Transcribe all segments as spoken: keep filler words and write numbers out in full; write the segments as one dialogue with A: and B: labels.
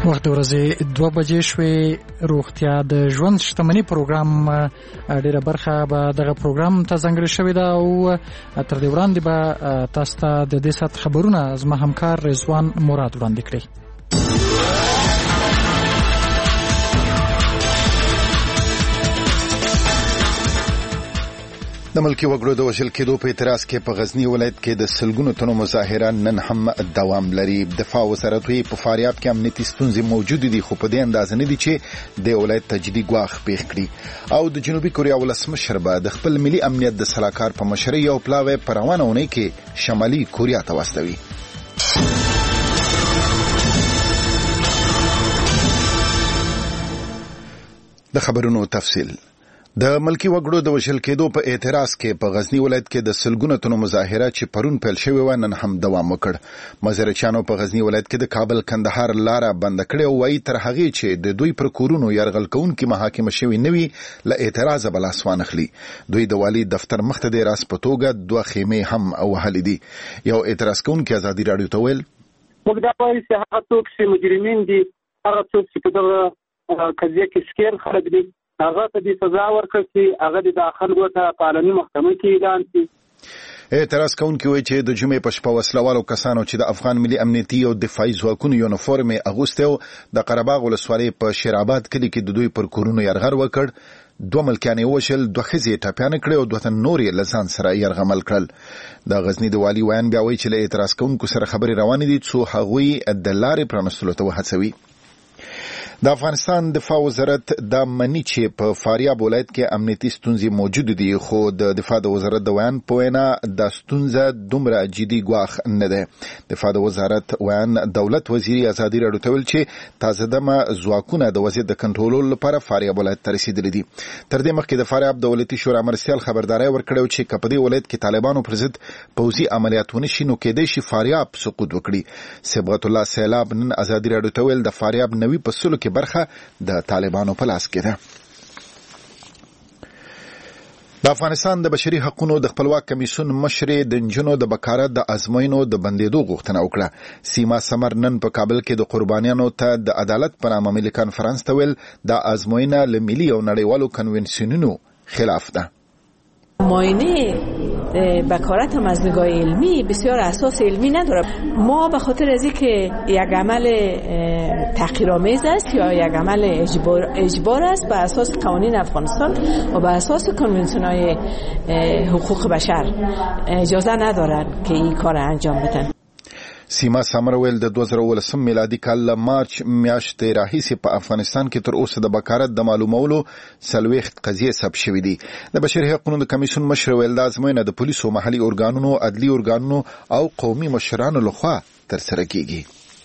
A: وخت د ورځې دوه بجې شوې. روغتیا د ژوند شتمنۍ پروګرام ډېره برخه به دغه پروګرام ته ځانګړې شوې ده او تر دې وړاندې به تاسو ته د دې ساعت خبرونه زما همکار رضوان مراد وړاندې کړي.
B: د ملکي وګړو د وژل کېدو په اعتراض کې په غزني ولایت کې د سلګونو تنو مظاهره نن هم دوام لري. دفاع وزارت وی په فاریاب کې امنیتي ستونزې موجود دي خو په دې اندازه نه دي چې د ولایت تجدید ګواښ پیښ کړي. او د جنوبي کوریا ولسمشر به د خپل ملي امنیت د سلاکار په مشرۍ یو پلاوی په روانه اونۍ کې شمالي کوریا ته واستوي. د خبرونو تفصیل. د ملکي وګړو د وژل کېدو په اعتراض کې په غزنی ولایت کې د سلګونو تنو مظاهره چې پرون پیل شوې و نن هم دوام وکړ. مظاهرچیانو په غزنی ولایت کې د کابل کندهار لاره بند کړې او وايي تر هغه چې د دوی پر کورونو يرغل کوونکي محاکمه شوی نوي ل اعتراض بل اسوان اخلي. دوی د والی دفتر مخته د راس په توګه دوه خیمه هم اوهل دي. یو اعتراض کوونکی ازادي رادیو ته ویل
C: موږ دا وایو چې هغه څوک چې مجرمین دي هغه څوک چې په دغه قضیه کې سکیر خلک دي هغه ته د سزا ورکړي چې هغه د داخل غوته قانوني محکمه کې اعلان شي.
B: اعتراض کوونکي وایي چې د جمعې په شپه وسلوالو کسانو چې د افغان ملي امنیتي او دفاعي ځواکونو یونیفورم اغوسته او د قره باغ ولسوالۍ په شیرآباد کلي کې د دوی پر کورونو یرغل وکړ. دوه ملکیان وشل دوه ښځې ټاپیانه کړې او دوه تن نورې له ځان سره یرغمل کړل. د غزني د والي ویان بیا وایي چې له اعتراض کوونکو سره خبرې روانې دي څو هغوی د لارې پرانستلو ته وهڅوي. د افغانستان دفاع وزارت دا منی چې په فاریاب ولایت کې امنیتي ستونزې موجود دي خو د دفاع د وزارت د ویان په وینا د ستونزه دومره جدي ګواښ نه ده. دفاع د وزارت ویان دولت وزیري ازادي رادیو ته ویل چې تازه دمه ځواکونه د وضعیت د کنټرول لپاره فاریاب ولایت ته رسیدلي دي. تر دې مخکې د فاریاب دولتي شورا مرسیال خبرداري ورکړه چې په دې ولایت کې طالبانو پر ضد پوځي عملیات ونشي نو کېدای شي فاریاب سقوط وکړي. صبغت الله سیلاب نن ازادي رادیو ته ویل د فاریاب نوي پسلو برخه د طالبانو په لاس کې ده. د افغانستان د بشري حقوقو د خپلواک کمیسیون مشرې د نجونو د بکارت د ازموینو د بندیدو غوښتنه وکړه. سیما سمر نن په کابل کې د قربانیانو ته د عدالت په نامه ملي کانفرنس ته ویل د ازموینه له ملي او نړیوالو کنونسیونونو خلاف ده.
D: معاینه بکارت هم از نگاه علمی بسیار اساس علمی نداره. ما به خاطر از اینکه یک عمل تحقیرآمیز است یا یک عمل اجبار, اجبار است بر اساس قوانین افغانستان و بر اساس کنونسیون‌های حقوق بشر اجازه ندارند که این کار انجام بدن.
B: سیما سامرویل د دوه زره ولسم میلادي کال له مارچ میاشتې راهیسې په افغانستان کې تر اوسه د بکارت د معلومولو څلوېښت قضیې ثبت شوې دي. د بشري حقوقو د کمیسیون مشر ویل د ازموینه د پولیسو، محلي ارګانونو، عدلي ارګانونو او قومي مشرانو لخوا ترسره کیږي.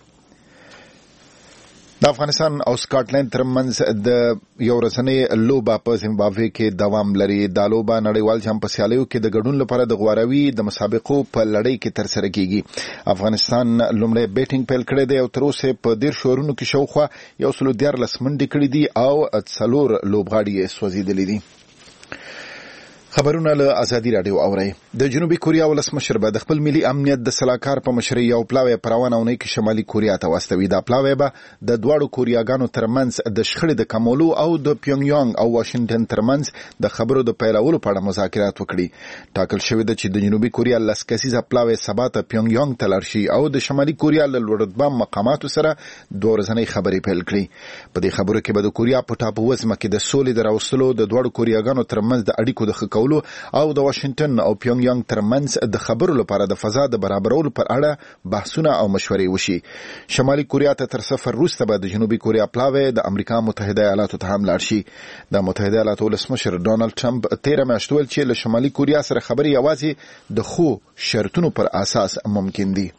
B: د افغانستان او سکاټلند ترمنځ د یو ورځنۍ لوبه په زیمبابوې کې دوام لري. دا لوبه نړیوال جام په سیالیو کې د ګډون لپاره د غواروي د مسابقو په لړۍ کې ترسره کیږي. افغانستان لومړی بیټینګ پیل کړی دی او تر اوسه په ډیر شورونو کې شاوخوا یو سل دیارلس منډې کړې دي او څلور لوبغاړي یې سوځېدلي دي. خبرونه له ازادي رادیو اوري. د جنوبي کوریا ولسمشر به د خپل ملي امنیت د سلاکار په مشرۍ یو پلاوی په روانه اونۍ کې شمالي کوریا ته واستوي. دا پلاوی به د دواړو کوریاګانو ترمنځ د شخړې د کمولو او د پیونګ یانګ او واشنگټن ترمنځ د خبرو د پیلولو په اړه مذاکرات وکړي. ټاکل شوی ده چې د جنوبي کوریا لس کسیزه پلاوی سبا ته پیونګ یانګ ته لاړ شي او د شمالي کوریا له لوړرتبه مقاماتو سره دوه ورځنۍ خبرې پیل کړي. په دې خبرو کې به د کوریا په ټاپو وزمه کې د سولې د راوستلو، د دواړو کوریاګانو ترمنځ د اړیکو د ښه کولو او د واشنگټن او پیونګ یانګ ترمنځ د خبرو لپاره د فضا د برابرولو پر اړه بحثونه او مشورې وشي. شمالي کوریا ته تر سفر وروسته به د جنوبي کوریا پلاوی د امریکا متحده ایالاتو ته هم لاړ شي. د متحده ایالاتو ولسمشر ډونالد ټرمپ تیره میاشت ویل چې له شمالي کوریا سره خبرې یوازې د خو شرطونو پر اساس ممکن دي.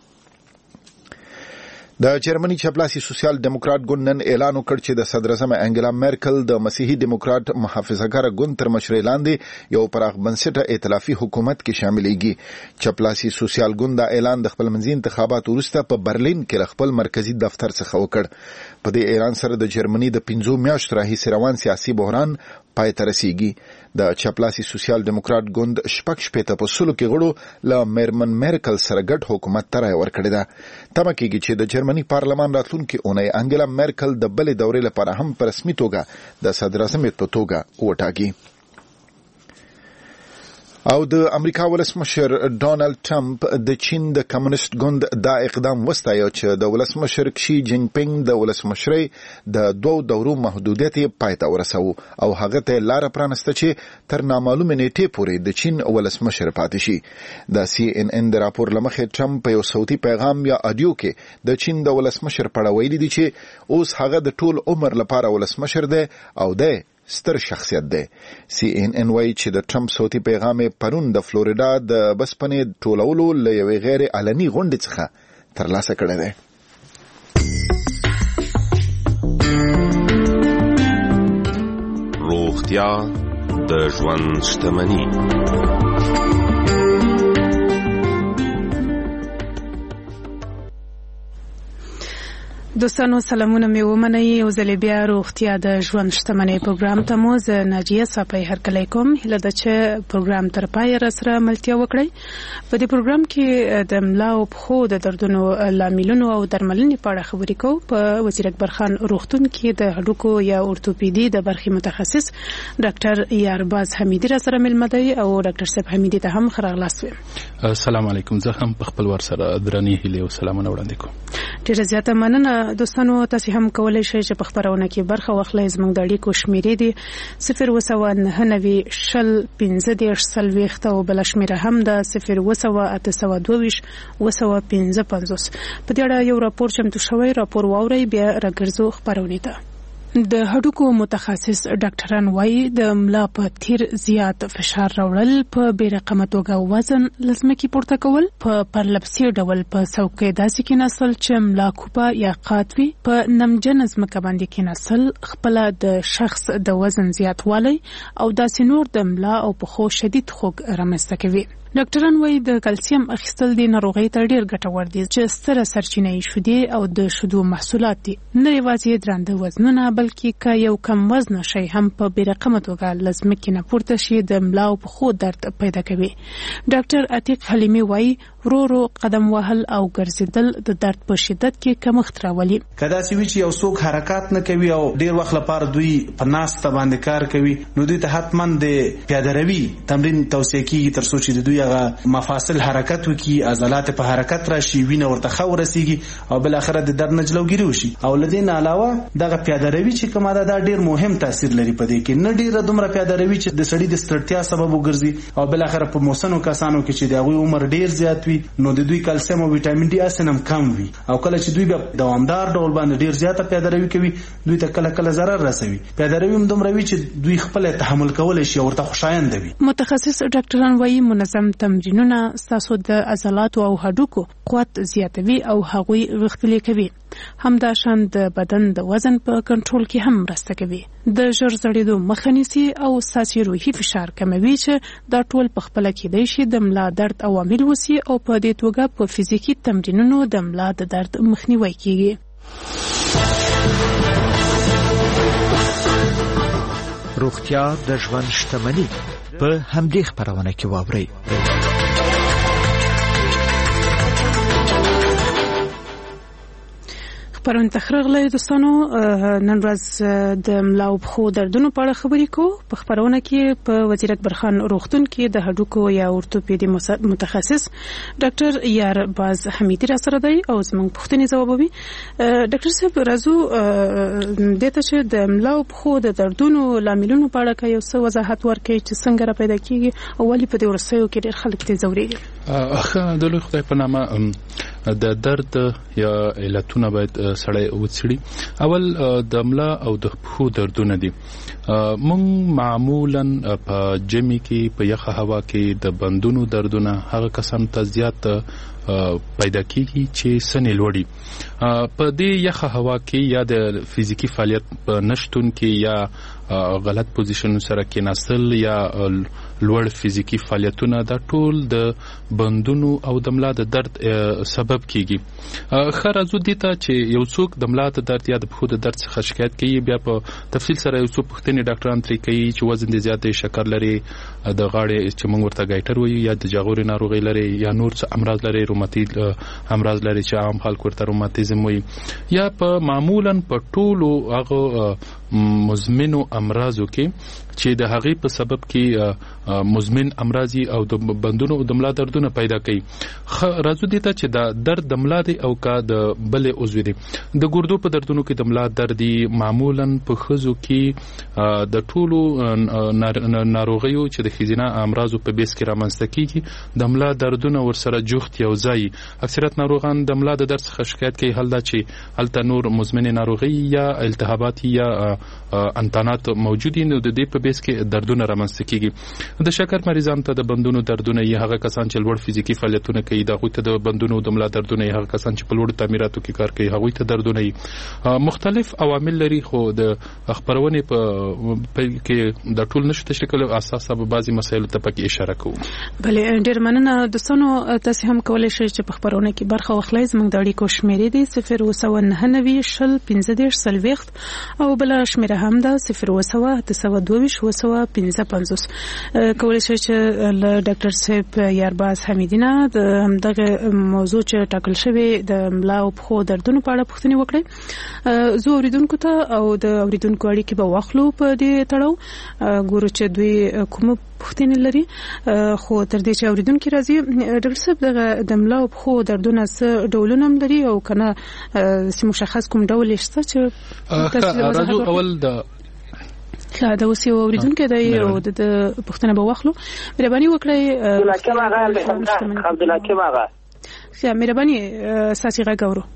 B: د جرمني چپلاسي سوسیال ډیموکرات ګوند نن اعلان وکړ چې د صدر اعظم انګلا میرکل د مسیحي ډیموکرات محافظه‌ګر ګوند تر مشرۍ لاندې یو پراخ بنسټه ائتلافي حکومت کې شاملېږي. چپلاسي سوسیال ګوند دا اعلان د خپل منځي انتخابات وروسته په برلین کې خپل مرکزی دفتر څخه وکړ. په دې اعلان سره د جرمني د پنځو میاشتو راهیسې روان سیاسي بحران پای ته رسیږي. د چپلاسي سوسیال ډیموکرات ګوند شپږ شپېته په سلو کې غړو له میرمن میرکل سره ګډ حکومت ته رایه ورکړې ده. تمه کېږي چې د جرمني پارلمان راتلونکي اونۍ انګلا میرکل د بلې دورې لپاره هم په رسمي توګه د صدراعظم په توګه وټاکي. او د امریکا ولسمشر ډونالد ټرمپ د چین د کمونیست ګوند دا اقدام وستایو چې د ولسمشر شي جین پینګ د ولسمشرۍ د دوو دورو محدودیت پای ته ورسوي او هغه ته لار پرانسته چې تر نامعلومه نیټه پورې د چین ولسمشر پاتې شي. د سی ان ان د راپور لمخې ټرمپ په یو صوتي پیغام یا اډیو کې د چین د ولسمشر په اړه ویلي دي چې اوس هغه د ټول عمر لپاره ولسمشر دی او د ستر شخصیت دی. سی ان ان وايي چې د ټرمپ صوتي پیغام پرون د فلوریدا د بسپنې ټولولو له یوې غیر علني غونډې څخه ترلاسه کړی دی.
E: روغتیا د ژوند شتمني.
F: دوستانو سلامونه مې ومنئ. یو ځل بیا روغتیا د ژوند شتمنۍ پروګرام ته مو زه ناجیه صافی هرکلی کوم. هیله ده چې پروګرام تر پایه راسره ملتیا وکړئ. په دې پروګرام کې د ملا او پښو د دردونو لاملونو او درملنې په اړه خبرې کوو. په وزیر اکبر خان روغتون کې د هډوکو یا اورتوپیدي د برخې متخصص ډاکټر یارباز حمیدي راسره ملمه دی او ډاکټر صاحب حمیدي ته هم ښه راغلاست ویم.
G: السلام علیکم. زه هم په خپل ور سره درنې هیلې او سلامونه وړاندې کوم.
F: ډیره زیاته مننه. دوستانو تاسو هم کولای شئ چې په خبرونه کې برخه واخلئ. زموږ د اړیکو شمیرې دي صفر اووه سوه نهه نوي شل پنځه دېرش څلوېښت او بله شمیره هم ده صفر اووه سوه اته سوه دوه ویشت اووه سوه پنځه پنځوس. په دې اړه یو راپور چمتو شوی. راپور واورئ بیا راګرځو خپرونې ته. د هډوکو متخصص ډاکټران وايي د ملا په تیر زیات فشار راوړل، په بې رقمه توګه وزن له ځمکې پورته کول، په پرلپسې ډول په څوکۍ داسې کېناستل چې ملا کوپه یا قات وي، په نمجنه ځمکه باندې کېناستل، خپله د شخص د وزن زیاتوالی او داسې نور د ملا او پښو شدید خوږ رامنځته کوي. ډاکټران وايي د کلسیم اخیستل د ناروغۍ ته ډیر ګټور دي چې ستره سرچینه یې شیدې او د شیدو محصولات دي. نه یوازې درانده وزنونه بلکې که یو کم وزنه شی هم په بې رقمه توګه له ځمکې نه پورته شي د ملا او پښو درد پیدا کوي. ډاکټر عتیق حلیمي وايي ورو ورو قدم وهل او ګرځېدل د درد په شدت کې کمښت راولي.
H: که داسې وي چې یو څوک حرکات نه کوي او ډیر وخت لپاره دوی په ناسته باندې کار کوي، نو دوی ته حتما د پیاده روي تمرین توصیه کیږي تر څو چې د دوی مفاصل حرکت وکي، عضلات په حرکت راشي، وینه ورته ښه ورسیږي او بل اخره د درد نه جلوګیري وشي. او لدین علاوه دغه پیاده روي چې کومه ده دا ډیر مهم تاثیر لري په دې کې. نه ډیره دومره پیاده روي چې د سړي د ستړتیا سبب وګرځي او بل اخره په موسنو کسانو کې چې د هغوی عمر ډیر زیات وي نو د دوی کلسیم او ویټامین ډي اصلا کم وي او کله چې دوی په دوامدار ډول باندې ډیر زیاته پیاده روي کوي دوی ته کله کله ضرر رسوي. پیاده روي هم دومره وي چې دوی خپل تحمل کولای شي او ورته خوشایند وي.
F: متخصص ډاکټران وايي منظم تمرینونه ستاسو د عضلاتو او هډوکو قوت زیاتوي او هغوی غښتلي کوي. همداشان د بدن د وزن په کنټرول کې هم مرسته کوي. د ژر زړېدو مخه نیسي او ستاسې روحي فشار کموي چې دا ټول په خپله کیدای شي د ملا درد عوامل وسي او په دې توګه په فزیکي تمرینونو د ملا د درد مخنیوی کیږي.
I: روغتیا د ژوند شتمني په همدې خپرونه کې واورئ.
F: پرون تخرغله دوستانو نن ورځ د ملا او پښو دردونو په اړه خبرې کوو. په خبرونه کې په وزیر اکبر خان روغتون کې د هډوکو یا اورتوپیدي متخصص ډاکټر یارباز حمیدي را سره دی او زموږ پوښتنې ځوابوي. ډاکټر صاحب راځو دته چې د ملا او پښو د دردونو لاملونو په اړه یو څه وضاحت ورکړي چې څنګه را پیدا کیږي او ولې په دې وروستیو کې ډېر خلک ترې ځورېږي.
G: اخ د لوی خدای په نامه د درد یا علتونه باید سړی وڅړي. اول د ملا او د پښو دردونه دي. مونږ معمولا په جمی کې په یخه هوا کې د بندونو دردونه هغه کسان ته زیات پیدا کیږي چې سنې لوړي. په دې یخه هوا کې یا د فزیکی فعالیت نشټون کې یا غلط پوزیشن سره کې نسل یا لوړ فزیکی فعالیتونه دا ټول د بندونو او د ملا د درد سبب کیږي. خرازو دي ته چې یو څوک د ملا د درد یا د پښو د درد څخه شکایت کوي بیا په تفصیل سره یو څو پوښتنې ډاکټران ترې کوي چې وزن دې زیات دی، شکر لري، د غاړې چې موږ ورته ګایټر وایو، یا د جاغوري ناروغي لري، یا نور څه امراض لري، روماتیز امراض لري چې عام خلک ورته روماتیزم وایي، یا په معمولا په ټولو هغه مزمنو امراضو کې چې د هغې په سبب کې مزمن امراضي او د بندونو او د ملا دردونه پیدا کوي. راځو دي ته چې دا درد د ملا دی او کا د بلې عضو دی. د ګردو په دردونو کې د ملا درد معمولا په ښځو کې د ټولو ناروغیو چې د ښځینه امراضو په بیس کې رامنځته کیږي د ملا دردونه ورسره جوخت یو ځای. اکثریت ناروغان د ملا د درد څخه شکایت کوي، حال دا چې هلته نور مزمن ناروغي یا التهابات یا انتانات موجود دي، نو د دې په بیس کې دردونه رامنځته کیږي. د شکر مریضان ته د بندونو دردونه یې هغه کسان چې لوړ فزیکی فعالیتونه کوي د هغوی ته د بندونو د ملا دردونه یې هغه کسان چې په لوړو تعمیراتو کې کار کوي هغوی ته دردونه یې مختلف عوامل لري، خو د خبرونې په کې د ټول نشو تشریح کولو اساس به بعضی مسایلو ته پکې اشاره کوو.
F: بلې ډېر مننه دوستانو، تاسو هم کولی شئ چې په خبرونه کې برخه واخلئ. زموږ د اړیکو شمیرې دي صفر اووه سوه نهه نوي شل پنځه دېرش څلوېښت او بله شمیره هم ده صفر اووه سوه اته سوه دوه ویشت اووه سوه پنځه پنځوس. کولی شئ چې له ډاکټر صاحب یارباز حمیدي نه د همدغه موضوع چې ټاکل شوې د ملا او پښو دردونو په اړه پوښتنې وکړئ. زه اوریدونکو ته او د اوریدونکو اړیکې به واخلو په دې تړاو، ګورو چې دوی کومه پوښتنې لري. خو تر دې چې اوریدونکي راځي، ډاکټر صاحب دغه د ملا او پښو دردونه څه ډولونه هم لري او که نه مشخص کوم ډول یې شته چې
G: راځو اول د
F: ښه د اوس یو اورېدونکی دی او د پوښتنه به واخلو. مهرباني وکړئ
C: عبدالحکیم آغا.
F: ښه مهرباني ستاسې غږ اورو.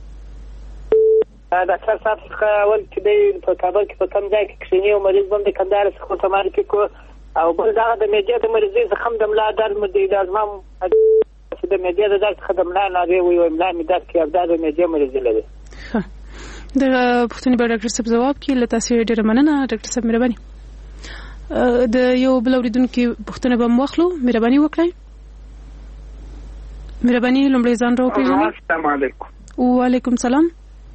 C: ډاکټر صاحب څخه اول چې دی په کابل کې په کوم ځای کې کښېني او مریض به هم د کندهار څخه ورته معرفي کړو، او بل دغه د معدې د مریضۍ څخه هم د ملا درد مو دی، دا زما چې د معدې د درد څخه د ملا ناروغي وایي ملا مې درد کوي او دا د معدې مریضي لري.
F: د پوښتنې به ډاکټر صاحب ځواب کړي. له تاسې ډېره مننه ډاکټر صاحب، مهرباني. د یو بل اورېدونکي پوښتنه به هم واخلو. مهرباني وکړئ. مهرباني لومړی ځان راوپېژنئ.
C: السلام علیکم.
F: وعلیکم سلام.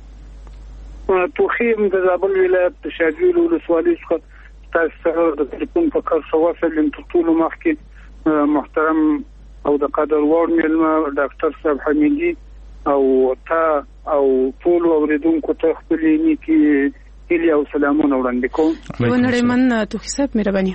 C: توخیم د زابل ولایت د شاجویل ولسوالۍ څخه تاسو سره د تلیفون په کار سره وصل یم. تر ټولو مخکې محترم او د قدر وړ مېلمه ډاکټر صاحب حمیدي او تا او ټول اوریدونکو ته خپل نیکی هیلې او سلامونه وړاندې کوم.
F: ونړیمن توخي صاحب مهرباني.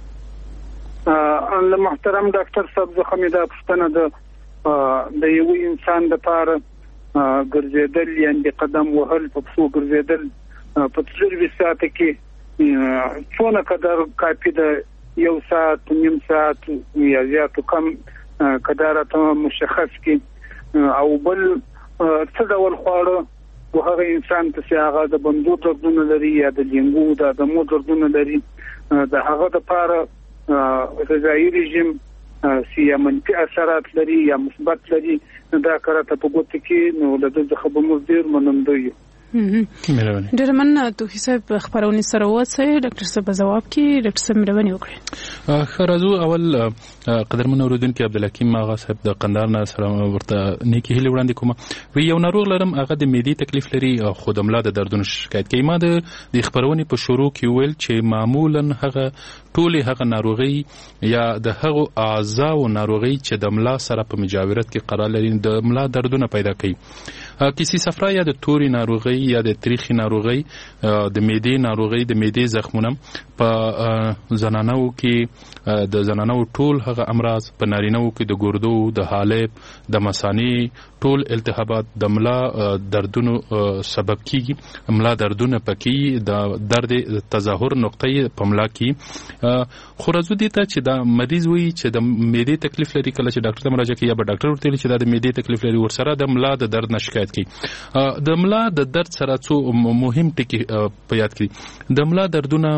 C: له محترم ډاکټر صاحب څخه مې دا پوښتنه ده د یو انسان لپاره ګرځېدل یعنې قدم وهل په پښو ګرځېدل په څلورویشت ساعته کې څونه قدر کافي ده؟ یو ساعت، نیم ساعت یا زیات کم قدر ته مشخص کې، او بل څه ډول خواړه و هغه انسان ته چې هغه د بندو دردونه لري یا د لینګو د دمو دردونه لري د هغه دپاره غذایي رژیم چې یا منفي اثرات لري یا مثبت لري دا کراته په ګوته کې نو له دې څخه به موږ ډېر منندوی یو.
F: ډېر مننه توخي صاحب، خبرونه سره اوسئ. ډاکټر صاحب ځواب کړي. ډاکټر صاحب مهرباني وکړئ.
G: ښه راځو اول قدرمن اورېدونکي عبدالحکیم آغا صاحب د قندهار نه سره ورته نیکې هیلې وړاندې کوم. وی یو ناروغ لرم، هغه د معدې تکلیف لري خو د ملا د دردونو شکایت کوي. ما د خبرونې په شروع کې ویل چې معمولا هغه ټولې هغه ناروغي یا د هغو اعضاو ناروغي چې د ملا سره په مجاورت کې قرار لري د ملا دردونه پیدا کوي. کیسې صفرا یا د توري ناروغي یا د تریخي ناروغي، د معدې ناروغي، د معدې زخمونه په زنانو کې د زنانو ټول هغه امراض، په نارینه‌و کې د ګردو، د حالب، د مثانې ټول التهابات د ملا دردونو سبب کیږي. ملا دردونه پکې د درد تظاهر نقطې په ملا کې. خو راځو دي ته چې دا مریض وي چې د معدې تکلیف لري، کله چې ډاکټر ته مراجعه کوي یا به ډاکټر ورته ویلي چې دا د معدې تکلیف لري، ورسره د ملا د درد نه شکایت کوي. د ملا د درد سره څو مهم ټکي په یاد کړئ. د ملا دردونه معمولا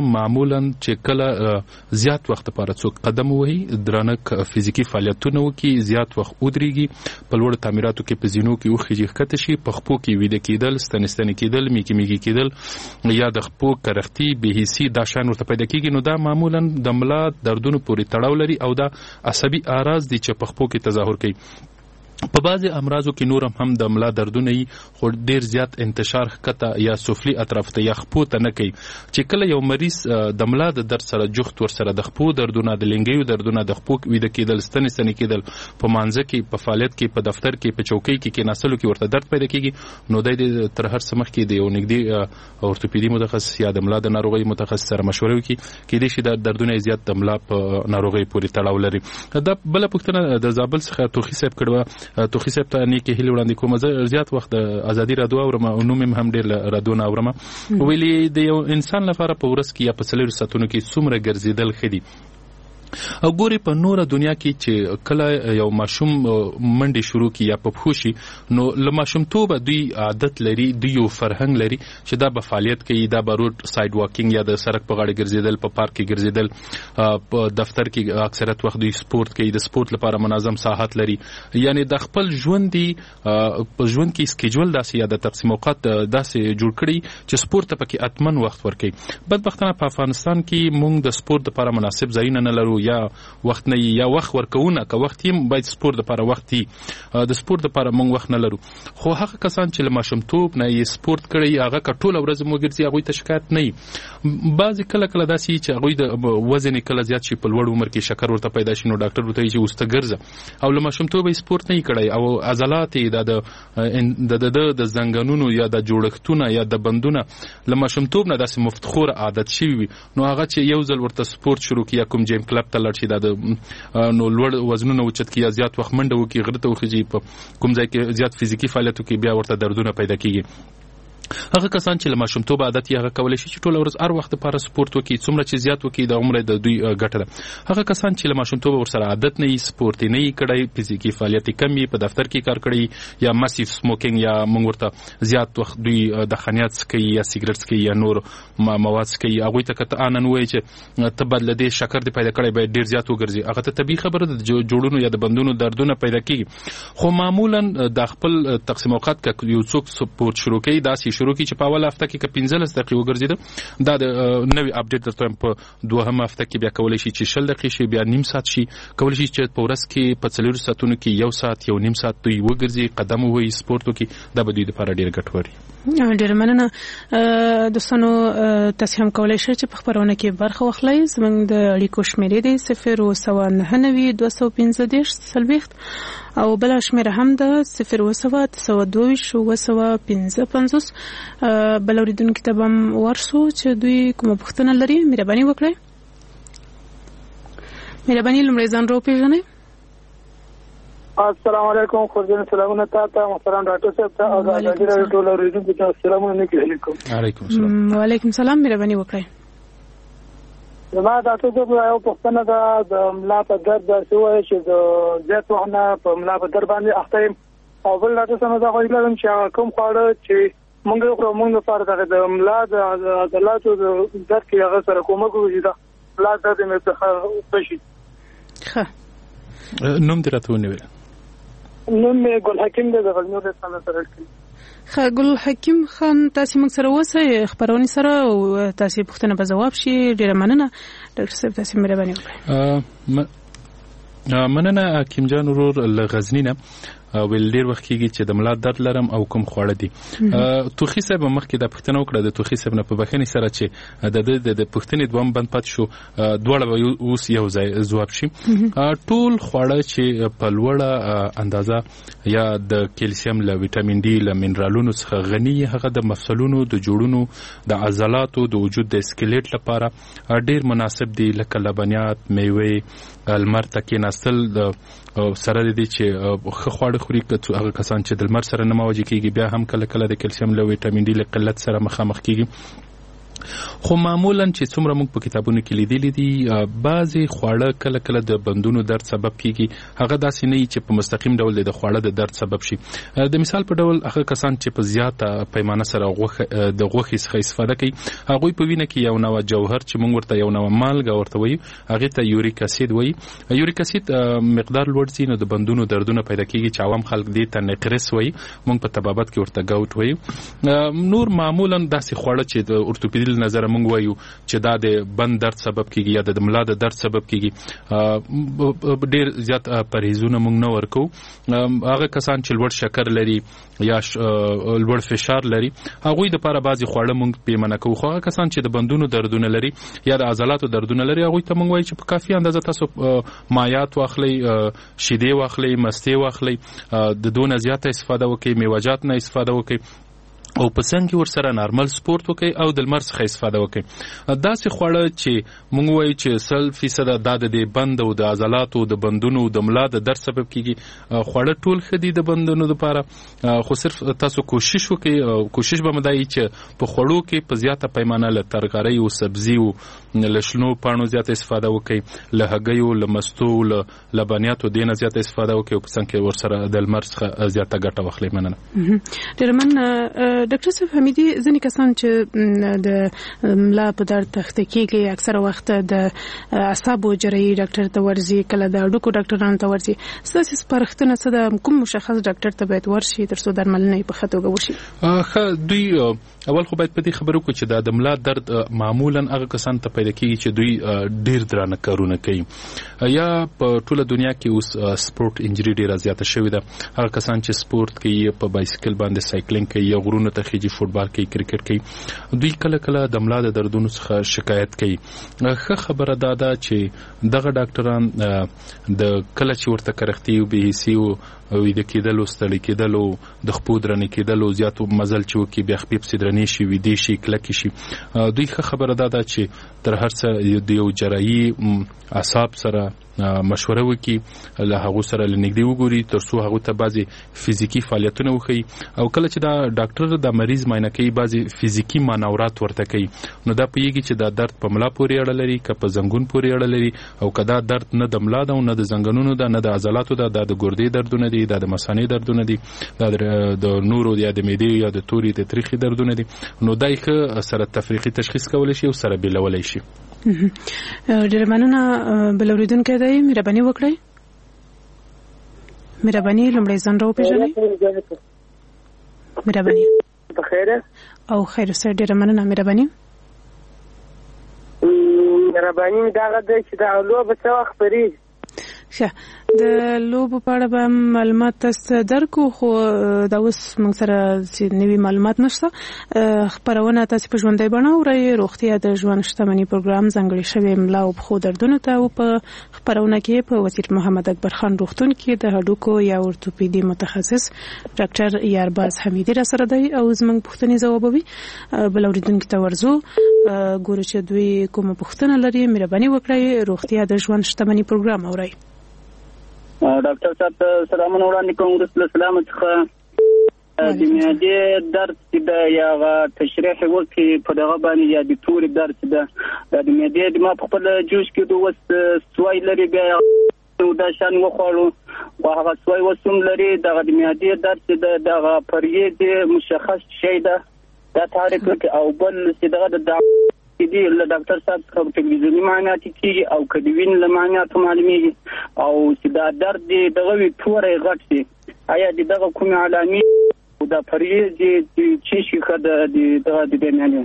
G: معمولا چې کله زیات وخت لپاره څوک قدم وهي درانه فزیکی فعالیتونه وکړي زیات وخت ودرېږي په لوړ تعمیراتو کې په زینو کې وخیږي ښکته شي په خپو کې ویده کېدل ستنستنې کېدل میکي میکي کېدل یا د خپو کرختی بېحسي دا شیان ورته پیدا کېږي نو دا معمولا د ملا دردونو پورې تړاو لري او دا عصبي اعراض دي چې په خپو کې تظاهر کوي په بعضي امراضو کې نور هم د ملا دردونه وي خو ډیر زیات انتشار ښکته یا سفلي اطراف ته یا خپو ته نه کوي چې کله یو مریض د ملا د درد سره جفت ورسره د خپو دردونه د لنګیو دردونه د خپو ویده کېدل ستنې ستنې کېدل په مانځه کې په فعالیت کې په دفتر کې په چوکۍ کې کېناستلو کې ورته درد پیدا کېږي نو دی تر هر څه مخکې د یو نږدې اورتوپیدي متخصص یا د ملا د ناروغۍ متخصص سره مشوره وکړي کېدای شي دا دردونه زیات د ملا په ناروغۍ پورې تړاو لري دا بله پوښتنه د زابل څخه توخي صاحب کړې توخي صاحب ته نیکې هیلې وړاندې کوم زه زیات وخت د ازادي راډیو اورم او نوم هم ډېر له راډیو نه اورم ویلي د یو انسان لپاره په ورځ کې یا په څلورو ساعتونو کې څومره ګرځېدل ښه دي او ګوري په نوره دنیا کې چې کله یو ماشوم منډې شروع کی یا په پښو شي نو له ماشومتوبه دوی عادت لري دوی یو فرهنګ لري چې دا به فعالیت کوي دا به روډ ساید واکینګ یا د سړک په غاړه ګرځېدل په پارک کې ګرځېدل په دفتر کې اکثریت وخت دوی سپورت کوي د سپورت لپاره منظم ساحات لري یعنی د خپل ژوند دی په ژوند کې سکیجول داسې یا د تقسیم اوقات داسې جوړ کړي چې سپورت ته پکې اتمن وخت ورکړي بدبختانه په افغانستان کې موږ د سپورت لپاره مناسب ځایونه نه لرو یا وخت نه یا وخت ورکونه که وخت هم باید سپورت لپاره وخت دی د سپورت لپاره موږ وخت نه لرو خو هغه کسان چې له ماشومتوب نه یې سپورت کړی هغه که ټوله ورځ مو ګرځي هغوی ته شکایت نه وي بعضې کله کله داسې چې هغوی د وزن یې کله زیات شي په لوړ عمر کې شکر ورته پیدا شي نو ډاکټر ورته وایي چې اوس ته ګرځه او له ماشومتوبه یې سپورت نه یې کړی او عضلات یې د د د زنګنونو یا د جوړښتونه یا د بندونه له ماشومتوب نه داسې مفتخور عادت شوي وي نو هغه چې یو ځل ورته سپورت شروع کړي یا کوم جیم کلب ته لاړ شي دا د نو لوړ وزنونه اوچت کړي یا زیات وخت منډه وکړي غره ته وخیږي په کوم ځای کې زیات فزیکي فعالیت وکړي بیا ورته دردونه پیدا کېږي هغه کسان چې له ماشومتوبه عادت یې هغه کولی شي چې ټوله ورځ هر وخت لپاره سپورت وکړي څومره چې زیات وکړي د عمر د دوی ګټه ده هغه کسان چې له ماشومتوبه ورسره عادت نه وي سپورت یې نه وي کړی فزیکي فعالیت یې کم وي په دفتر کې کار کړی یا مسیف سموکینګ یا موږ ورته زیات وخت دوی د خنیات څکوي یا سیګرټ څکوي یا نور مواد څکوي هغوی ته که ته نن ووایي چې ته باید له دې شکر دې پیدا کړی باید ډېر زیات وګرځي هغه ته طبیعي خبره ده د جوړونو یا د بندونو دردونه پیدا کېږي خو معمولا د خپل تقسیم اوقات که یو څوک سپورت شروع کوي داسې شروع کړي چې په اوله هفته کې که پنځلس دقیقې وګرځېده دا د نوي اپډیټ درته وایم په دوهمه هفته کې بیا کولی شي چې شل دقیقې شي بیا نیم ساعت شي کولی شي چې په ورځ کې په څلورو ساعتونو کې یو ساعت یو نیم ساعت دوی وګرځي قدم ووهي سپورت وکړي دا به دوی دپاره ډېر ګټور وي
F: ډېر مننه دوستانو تاسې هم کولی شئ چې په خپرونه کې برخه واخلئ زموږ د اړیکو شمېرې دی صفر اووه سوه نهه نوي دوه سوه پنځه دېرش څلوېښت او بله شمېره هم ده صفر اووه سوه اته سوه دوه ویشت اووه سوه پنځه پنځوس بل اورېدونکي ته به هم ورسو چې دوی کومه پوښتنه لري مهرباني وکړئ مهرباني لومړی ځان راوپېژنئ
C: السلام علیکم خورجین سلامونه تاسو محترم ډاکټر صاحب ته او د ازادي راډیو ټول اورېدونکو ته سلامونه نیکې علیکم
G: علیکم السلام
F: وعلیکم السلام مهرباني وکړئ
C: زما ډاکټر صاحب یو پوښتنه ده د ملا په درد داسې وایي چې د زیات وخت نه په ملا په درد باندې اخته یم او بل ډاکټر صاحب زه غواړم لرم چې کوم خواړه چې موږ یې خورو موږ لپاره د ملا د عضلاتو د درد کې هغه سره کومک وکړي دا ملا درد مې څخه ښه شي
G: ښه نوم دې راته ونیوی
C: نوم مې ګل حکیم دی د غزني ولایت نه سره کړی
F: ښه ګل حکیم خان تاسې موږ سره اوسئ خپرونې سره او تاسې پوښتنه به ځواب شي ډېره مننه ډاکټر صاحب تاسې مهرباني وکړئ
G: مننه حکیم جان ورور له غزني نه ویل ډېر وخت کېږي چې د ملا درد لرم او کوم خواړه دي توخي صاحب مخکې دا پوښتنه وکړه د توخي صاحب نه په بخښنې سره چې د د پوښتنې دوام بند پاتې شو دواړه به اوس یو ځای ځواب شي ټول خواړه چې په لوړه اندازه یا د کیلسیم له ویټامین ډي له منرالونو څخه غني هغه د مفصلونو د جوړونو د عضلاتو د وجود د سکلیټ لپاره ډېر مناسب دي لکه لبنیات میوې لمر ته کېناستل سره د دې چې ښه خواړه خوري هغه کسان چې د لمر سره نه مواجه کېږي بیا هم کله کله د کلسیم له ویټامین ډي له قلت سره مخامخ کېږي خو معمولا چې څومره موږ په کتابونو کې لیدلي دي بعضي خواړه کله کله د بندونو درد سبب کیږي هغه داسې نه چې په مستقیم ډول د خواړه د درد سبب شي د مثال په ډول هغه کسان چې په زیاته پیمانه سره غوښه د غوښې څخه استفاده کوي هغه په وینه کې یو نوع جوهر چې موږ ورته یو نوع مالګه ورته وایو هغه ته یوریک اسید وایي یوریک اسید مقدار لوړ شي نو د بندونو دردونه پیدا کیږي چې عوام خلک دې ته نقرس وایي موږ په طبابت کې ورته ګاوټ وایو نور معمولا داسې خواړه چې د اورتوپیدي نظر موږ وایو چې دا د بند درد سبب کیږي یا د ملا د درد سبب کیږي ډیر زیات پرهیزونه موږ نه ورکو هغه کسان چې لوړ شکر لري یا لوړ فشار لري هغه د لپاره بعضي خواړه موږ پیمنه کوو خو هغه کسان چې د بندونو دردونه لري یا د عضلاتو دردونه لري هغه ته موږ وایو چې په کافي اندازه تاسو مایات واخلي شیدې واخلي مستې واخلي د دونه زیاته استفاده وکړئ میوه‌جات نه استفاده وکړئ او په څنګه ورسره نارمل سپورت وکړي او د لمر څخه استفاده وکړي داسې خواړه چې موږ وایو چې سل فیصد د د بند او د عضلاتو د بندونو د ملا د درد سبب کیږي خواړه ټول خدي د بندونو لپاره خو صرف تاسو کوشش وکړئ او کوشش به مدایي چې په خواړو کې په زیاته پیمانه له ترکاري او سبزي او لشنو پانو زیاته استفاده وکړئ له هګیو له مستو له لبنیاتو دینه زیاته استفاده وکړئ او په څنګه ورسره د لمر څخه زیاته ګټه واخلئ مننه
F: ډیر مننه ډاکټر صاحب حمیدي ځینې کسان چې د ملا په درد تخته کېږي اکثره وخت د اعصابو جراحي ډاکټر ته ورځي کله د هډوکو ډاکټرانو ته ورځي ستاسو سپارښتنه څه ده کوم مشخص ډاکټر ته باید ورشي ترڅو درملنه یې په ښه توګه وشي
G: ښه دوی اول خو باید په دې خبرو کې چې د ملا درد معمولا هغه کسان ته پیدا کېږي چې دوی ډیر درانه کارونه کوي یا په ټوله دنیا کې اوس سپورت انجری ډیره زیاته شوې ده هغه کسان چې سپورت کوي په بایسکل باندې سایکلینګ کوي یا غرونه ته خېږي فوټبال کوي کرکټ کوي دوی کله کله د ملا د دردونو څخه شکایت کوي ښه خبره دا ده چې دغه ډاکټران د کله چې ورته کرختي او به حسي او ویده کېدلو ستړي کېدلو د خپو درنې کېدلو زیاتو مزل چې وکړي بیا خپې پسې درنې شي ویدې شي کلکې شي دوی ښه خبره دا ده چې تر هر څه د یو جراحي اعصاب سره مشوره وکړي له هغو سره لنږدې وګوري ترڅو هغو ته بعضې فزیکي فعالیتونه وښیي او کله چې دا ډاکټر د مریض معاینه کوي بعضې فزیکي مانورات ورته کوي نو دا پوهېږي چې دا درد په ملا پورې اړه لري که په زنګون پورې اړه لري او که دا درد نه د ملا ده او نه د زنګنونو ده نه د عضلاتو ده دا د ګردې دردونه دي دا د مثانې دردونه دي دا د نورو یا د معدې یا د تورې د تریخي دردونه دي نو دا یې ښه سره تفریقي تشخیص کولی شي او سره بیلولی شي
F: ډېر مننه بل اورېدونکی دی مهرباني وکړئ مهرباني لومړی ځان راوپېژنئ مهرباني
J: بخیر
F: او خیر اوسئ ډېره مننه مهرباني
J: مهرباني مې دغه دی چې دا لوبه څه وخت خپرېږي
F: ښه د لوبو په اړه به معلومات تاسو درکو خو دا اوس موږ سره نوي معلومات نشته خپرونه تاسو په ژوندۍ بڼه اورئ روغتیا د ژوند شتمنۍ پروګرام ځانګړی شوی ملا او پښو دردونو ته او په خپرونه کې په وزیر محمد اکبر خان روغتون کې د هډوکو یا اورتوپیدي متخصص ډاکټر یارباز حمیدي را سره دی او زموږ پوښتنې ځوابوي بل اورېدونکي ته ورځو ګورو چې دوی کومه پوښتنه لري مهرباني وکړئ روغتیا د ژوند شتمنۍ پروګرام اورئ
J: ډاکټر صاحب سلامونه وړاندې کوم وروسته له سلامه څخه د معدې درد چې ده یا تشریح وکړي په دغه باندې یا د تورې درد چې ده د معدې د ما په خپل جوش کې د اوس سوی لري بیا دا شان وخوړو خو هغه سوی اوس هم لري دغه د معدې درد چې ده دغه پرهیز مشخص شی ده دا تعریف وکړي او بل چې دغه د دي له ډاکټر صاحب څخه تلویزیوني معاینات کیږي او کډوین له معاینات معلومیږي او چې دا درد دی دغه وی تورې غټ شي آیا دغه کوم علامې او دا پرهیز دي چې شي خد دي دغه د بیانې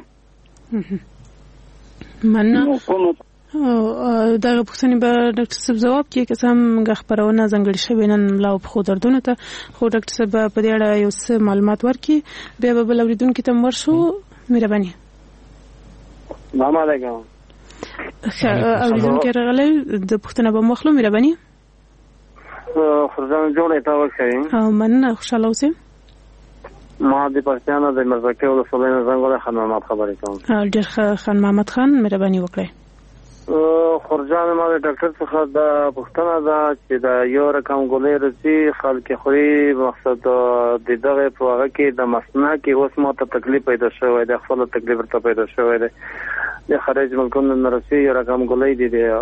F: مننه او دا پوښتنې به ډاکټر صاحب جواب کوي که سم غخبرونه ځانګړي شوی نن ملا او پښو دردونه ته خو ډاکټر صاحب په دې اړه یو څه معلومات ورکړي بیا به بل اورېدونکي ته ورشو مهرباني
J: السلام علیکم
F: اوریدونکي راغلی د پښتنه به مخلو مهرباني
J: فرزان جوړه تا وکړئ
F: او مننه خوشاله اوسئ
J: ما د پښتنه د مرزکه او د سولین زنګول خان محمد خبرې کوم
F: ډېر خان محمد خان مهرباني وکړئ
C: خورجان ما د ډاکټر څخه د پوښتنه ده چې د یو رقم ګولۍ رسي خلک خوري مقصد د دغه په هغه کې د مسنا کې اوس ماته تکلیف پیدا شوی دی خپل تکلیف ورته پیدا شوی دی د خارج ملکونو نه رسي یو رقم ګولۍ دي دی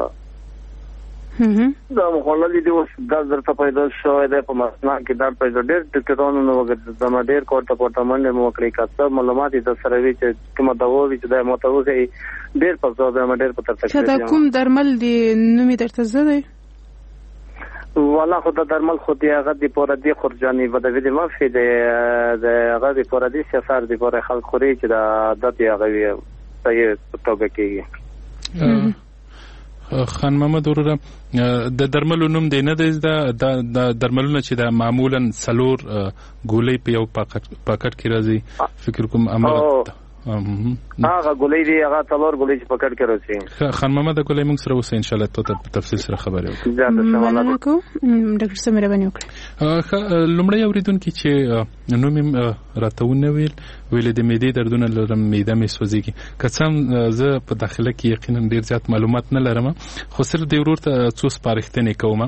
C: دا مخالفت دی اوس د درته پیدا شوی دی په مسنا کې دا پیدا ډېر ټکټونو نو وګړي د ما ډېر کوټه کوټه منډه مو کړی کاڅه معلومات د سره وی چې کومه دوا وی چې د متوسي ډېر په ځو د ما ډېر په ترڅ کې
F: دا کوم درمل دی نومي درته زده دی
C: والله خو د درمل خو دی هغه دی پوره دی خورجاني بده وی دی ما فی دی د هغه دی پوره دی سفر دی پوره خلک خوري چې دا د دی هغه وی صحیح توګه کېږي
G: خان محمد وروره د درملو نوم دی نه دی د درملونه چې د معمولا سلور ګولۍ په یو پاکټ کې راځي فکر کوم امغه
C: هغه ګولۍ دی هغه سلور ګولۍ چې پاکټ کې راځي
G: خان محمد ګولۍ موږ سره اوس ان شاء الله ته تفصیل سره خبرې
F: وکړو مننه کوم ډاکټر صاحب مهرباني
G: وکړئ لومړی اوریدونکو چې نوم راتونه ویل ویل د معدې دردونه لرم معده مې سوځيږي که څم زه په داخله کې یقینا ډیر زیات معلومات نه لرم خو صرف د ورور ته څو سپارښتنې کوم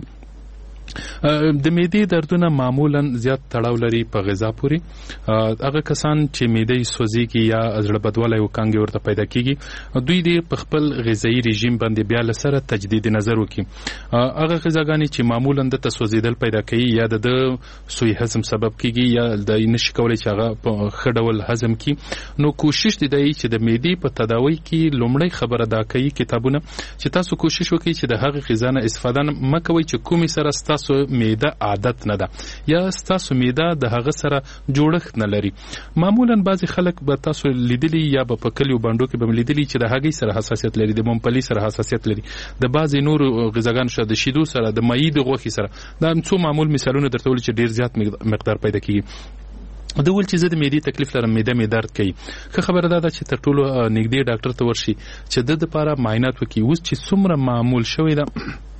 G: د معدې دردونه معمولا زیات تړاو لري په غذا پورې هغه کسان چې معده یې سوځيږي یا زړه بدوالی او کانګې ورته پیدا کیږي دوی دې په خپل غذایی رژیم باندې بیا لسره تجدید نظر وکړي هغه غذاګانې چې معمولا د تسوځیدل پیدا کوي یا د سوی هضم سبب کیږي یا د نشي کولای چې هغه په خډول هضم کی نو کوشش دی چې د معدې په تداوی کې لومړی خبره دا کوي کتابونه چې تاسو کوشش وکړئ چې د هغه غذا نه استفاده مکوئ چې کومي سره تاسو معده عادت نه ده یا تاسو معده د هغه سره جوړښت نه لري معمولا بعضی خلک به تاسو لیدلی یا په پکلیو باندې کې به لیدلی چې د هغې سره حساسیت لري د ممپلی سره حساسیت لري د بعضی نور غذاګانو سره د شیدو سره د مایع د غوښې سره دا څو معمول مثالونه درته ول چې ډیر زیات مقدار پیدا کیږي د ول چې زه د معدې تکلیف لرم معده مې درد کوي که خبره ده چې تر ټولو نږدې ډاکټر ته ورشي چې د لپاره معاینات وکړي اوس چې څومره معمول شوی ده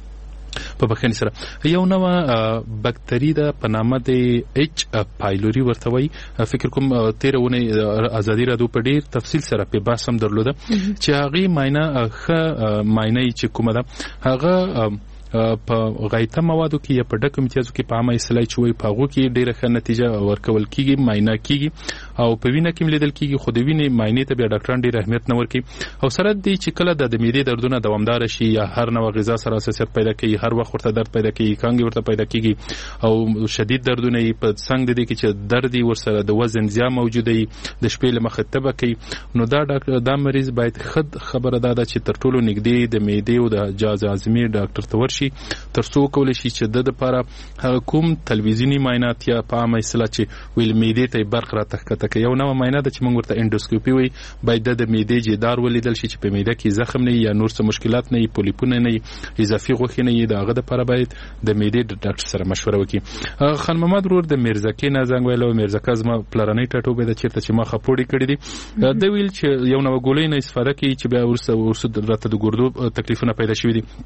G: په بخښنې سره یو نوې بکتری ده په نامه د ایچ پایلوري ورته وایي فکر کوم تیره اونۍ ازادي راډیو په ډېر تفصیل سره په بحث هم درلوده چې هغې معاینه ښه معاینه چې کومه ده هغه په غایطه موادو کې یا په ډکو امتیازو کې په عامه اصطلاح چې وایي په هغو کې ډېره ښه نتیجه ورکول کېږي معاینه کېږي او په وینه کې لیدل کېږي خو د وینې معاینې ته بیا ډاکټران ډېر اهمیت نه ورکوي او سره دی چې کله د معدې دردونه دوامداره شي یا هر نوع غذا سره حساسیت پیدا کوي هر وخت ورته درد پیدا کوي کانګې ورته پیدا کېږي او شدید دردونه یې په څنګ د دې کې چې درد یې ورسره د وزن زیات موجود وي د شپې له مخې تبه کوي نو دا ډاکټر دا مریض باید خود خبره ده چې تر ټولو نږدې د معدې او د جهاز هاضمې ډاکټر ته ورشي تر څو کولی شي چې د لپاره هغه کوم تلویزیونی معاینات یا په عامه اصطلاح چې ویل معدې ته برق راته ښکته کوي یو نوې معاینه ده چې موږ ورته انډوسکوپي وایي باید د معدې جدار ولیدل شي چې په معده کې زخم نه یا نور څه مشکلات نه وي پولیپونه نه وي اضافي غوښې نه وي د هغه دپاره باید د معدې د ډاکټر سره مشوره وکړي خان محمد ورور د میرزکې نه زنګ ویلی و میرزکه زما پلرنۍ ټاټوبی ده چېرته چې ما خپوړې کړي دي ده ویل چې یو نوه ګولۍ نه استفاده کوي چې بیا وروسته وروسته راته د ګردو تکلیفونه پیدا شوي دي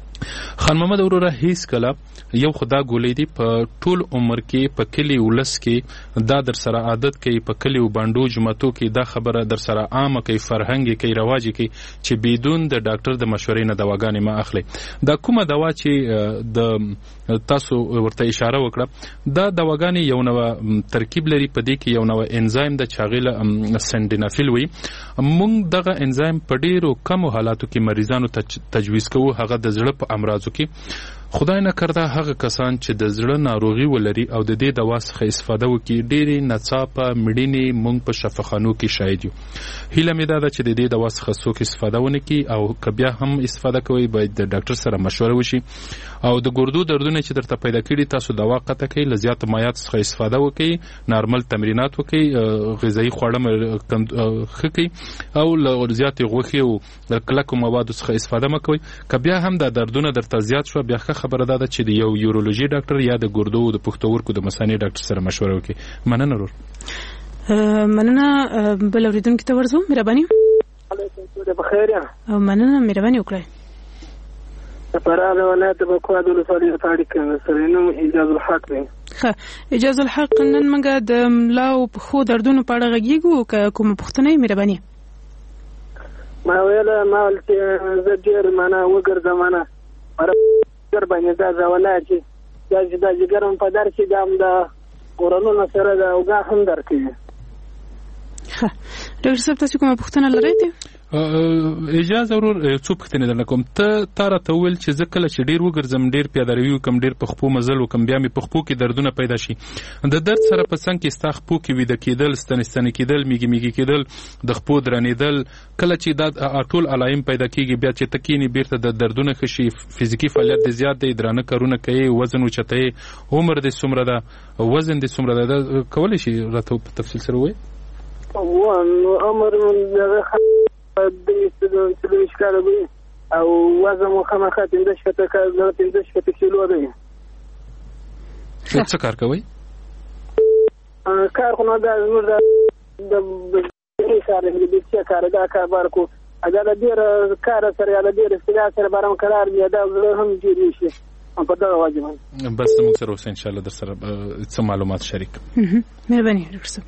G: خان محمد وروره هیڅ کله یو خدا ګولې دی په ټول عمر کې په کلی ولس کې دا در سره عادت کوي په کلی او باندو جمعتو کې دا خبره در سره عامه کوي فرهنګي کوي رواجي کوي چې بدون د ډاکټر د مشورې نه دواګانې ما اخلي دا کومه دوا چې د تاسو ورته اشاره وکړه دا دواګانې یو نوع ترکیب لري په دې کې یو نوع انزایم د چاغله سندینافیل وي موږ دغه انزایم په ډیرو کم حالاتو کې مریضانو ته تجویز کوو هغه د زړه په امراضو کې خدای نه کرده هغه کسان چې د زړه ناروغي ولري او د دې دوا څخه استفاده وکړي ډېرې ناڅاپه مړینې موږ په شفاخانو کې شاهد یو هیله مې دا ده چې د دې دوا څخه څوک استفاده ونه کړي او که بیا هم استفاده کوئ باید د ډاکټر سره مشوره وشي او د ګردو دردونه چې درته پیدا کړي تاسو دوا قطع کړئ له زیاتو مایعاتو څخه استفاده وکړئ نارمل تمرینات وکړئ غذایي خواړه ښه کړئ او له زیاتې غوښې او کلکو موادو څخه استفاده مه کوئ که بیا هم دا دردونه درته زیات شوه بیا ښه خبره ده چې د یو یورولوژي ډاکټر یا د ګردو او د پښتورګو د مثانې ډاکټر سره مشوره وکړي مننه ورور
F: مننه بل اوریدونکي ته ورځو مهرباني
C: بخیر
F: او مننه مهرباني وکړئ
C: فراه ولایت بکواد ولسوالۍ تاریخ سره نوم اجازه الحق دی
F: ښه اجازه الحق نن موږ د ملا او پښو دردونو په اړه غږیږو که کومه پوښتنه یې مهرباني
C: ما ویل ما ول چې زه ډېر معنا وګرځم معنا ډېر باندې دا ځوانه چې دا چې دا جګر هم په در کې دا هم د اورانونو سره دا اوږه هم درکوي.
F: ښه ډاکټر صاحب تاسو کومه پوښتنه لرئ؟
G: اجازه ورور څو پوښتنې درنه کوم. ته تا راته وویل چې زه کله چې ډېر وګرځم ډېر پیاده روي وکړم ډېر په خپو مزل وکړم بیا مې په خپو کې دردونه پیدا شي. د درد سره په څنګ کې ستا خپو کې ویده کېدل ستنې ستنې کېدل میږي میږي کېدل د خپو درنېدل کله چې دا ټول علایم پیدا کېږي بیا چې ته کښېنې بېرته د دردونه ښه شي فزیکي فعالیت دې زیات دی درانه کارونه کوې وزن اوچتوې عمر دې څومره ده وزن دې څومره ده دا کولی شي راته په تفصیل سره ووایې؟
C: عمر دغه څلوېښت کاله دی او وزن مو خامخا پنځه شپېته پنځه شپېته کیلو دی.
G: څه کار کوئ؟
C: کار خو نو دا زموږ د کار دی د بېلچې کار دا کار بار کوو دا له ډېره کاره سره یا له ډېر استعداد سره بار هم قرار دی دا زړه هم جوړ شي په دغه وجه باندې
G: بس زموږ سره اوسه انشاءالله در سره څه معلومات شریک.
F: مهرباني ډاکټر صاحب.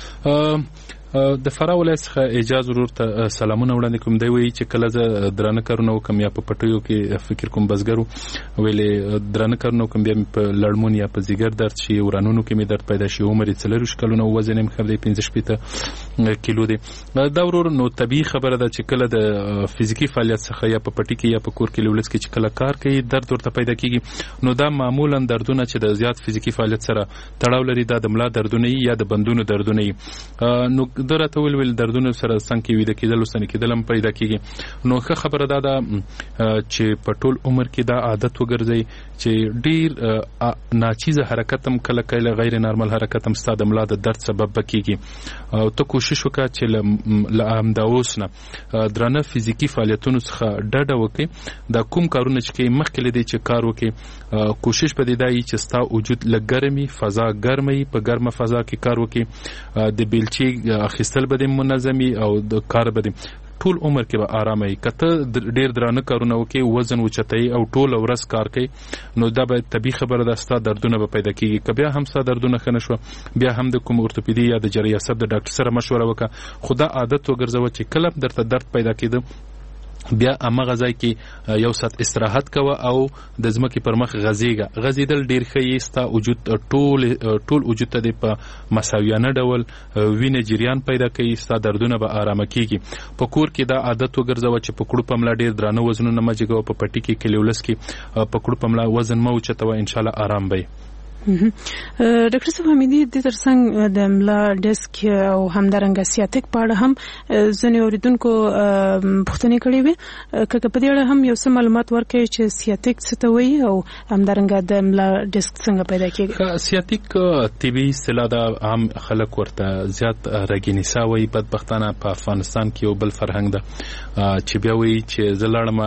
G: د فراه ولایت څخه اعجاز ورور ته سلامونه وړاندې کوم. دی وایي چې کله زه درانه کارونه وکړم یا په پټیو کې فکر کوم بزګرو ویلې درانه کارونه وکړم بیا مې په لړمون یا په ځیګر درد شي ورانونو کې مې درد پیدا شي عمر یې څلرویشت کلونه وزن یې مخر دی پنځه شپېته کیلو دی. دا ورور نو طبیعي خبره ده چې کله د فزیکي فعالیت څخه یا په پټي کې یا په کور کې لولس کې چې کله کار کوي درد ورته پیدا کېږي نو دا معمولا دردونه چې د زیات فزیکي فعالیت سره تړاو لري دا د ملا دردونه یا د بندونو دردونه نو دا راته ویل ویل دردونه سره څنګ کې ویده کېدل ستنې کېدل هم پیدا کېږي. نو ښه خبره دا ده چې په ټول عمر کې دا عادت وګرځئ چې ډېر ناچیزه حرکت هم کله کله غیر نارمل حرکت هم ستا د ملا د درد سبب به کېږي او ته کوشش وکړه چې له همدا اوس نه درانه فزیکي فعالیتونو څخه ډډه وکړې. دا کوم کارونه چې کوې مخکې له دې چې کار وکړې کوشش به دې دا وي چې ستا وجود لږ ګرم وي فضا ګرمه وي په ګرمه فضا کې کار وکړې د بیلچې اخیستل به دې منظم وي او د کار به دې ټول عمر کې به آرامه وي. که ته ډېر درانه کارونه وکړې وزن اوچتوې او ټوله ورځ کار کوې نو دا به طبیعي خبره ده ستا دردونه به پیدا کېږي. که بیا هم ستا دردونه ښه نه شوه بیا هم د کوم ارتوپیدي یا د جراحي عصب د ډاکټر سره مشوره وکړه خو دا عادت وګرځوه چې کله درته درد پیدا کېده بیا امغه ځای کې یو ساعت استراحت کوه او د ځمکې پر مخ غځېږه. غځېدل ډېر ښه یې ستا وجود ټول ټول وجود ته د په مساویانه ډول وینې جریان پیدا کوي ستا دردونه به آرامه کېږي. په کور کې دا عادت وګرځوه چې په کړو په ملا ډېر درانه وزنونه مه جګوه په پټي کې کلیولس کې په کړو په ملا وزن مه اوچتوه انشاءالله آرام به
F: ډاکټر صاحب حمیدي د ترڅنګ د ملا ډیسک او همدارنګه سیاتیک په اړه هم ځینې اوریدونکو پوښتنې کړې وې که په دې اړه هم یو څه معلومات ورکړئ چې سیاتیک څه ته وایي او همدارنګه د ملا ډیسک څنګه پیدا کېږي.
G: سیاتیک طبي اصطلاح ده عام خلک ورته زیات رګینیسا وایي بدبختانه په افغانستان کې یو بل فرهنګ ده چې بیا وایي چې زه لاړم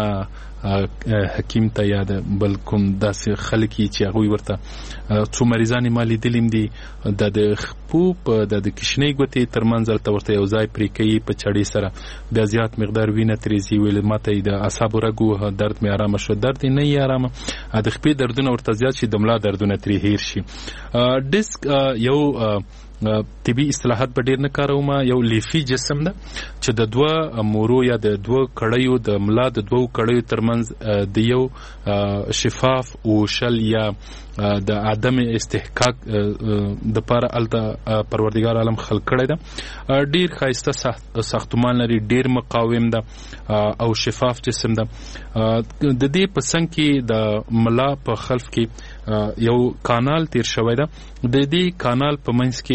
G: حکیم ته یا د بل کوم داسې خلک چې هغوی ورته څو مریضان ما لیدلیم دي د د خپو په د کشنۍ ګوتې ترمنځ هلته ورته یو ځای پرې کوي په چړې سره بیا زیات مقدار وینه ترې ځي ویل ماته د اعصابو رګ ووهه درد مې ارامه شو درد یې نه یې ارامه د خپې دردونه ورته زیات شي د ملا دردونه ترې هیر شي. ډیسک یو طبي اصطلاحات به ډېر نه کاروم یو لیفي جسم ده چې د دوه مورو یا د دوه کړیو د ملا د دوه کړیو ترمنځ د یو شفاف او شل یا د عدم استحقاق د پاره الته پروردگار عالم خلق کړی ده. ډیر ښایسته ساختمان لري ډیر مقاوم ده او شفاف جسم ده. د دې په څنګ کې د ملا په خلف کې یو کانال تیر شوی ده. د دې کانال په منځ کې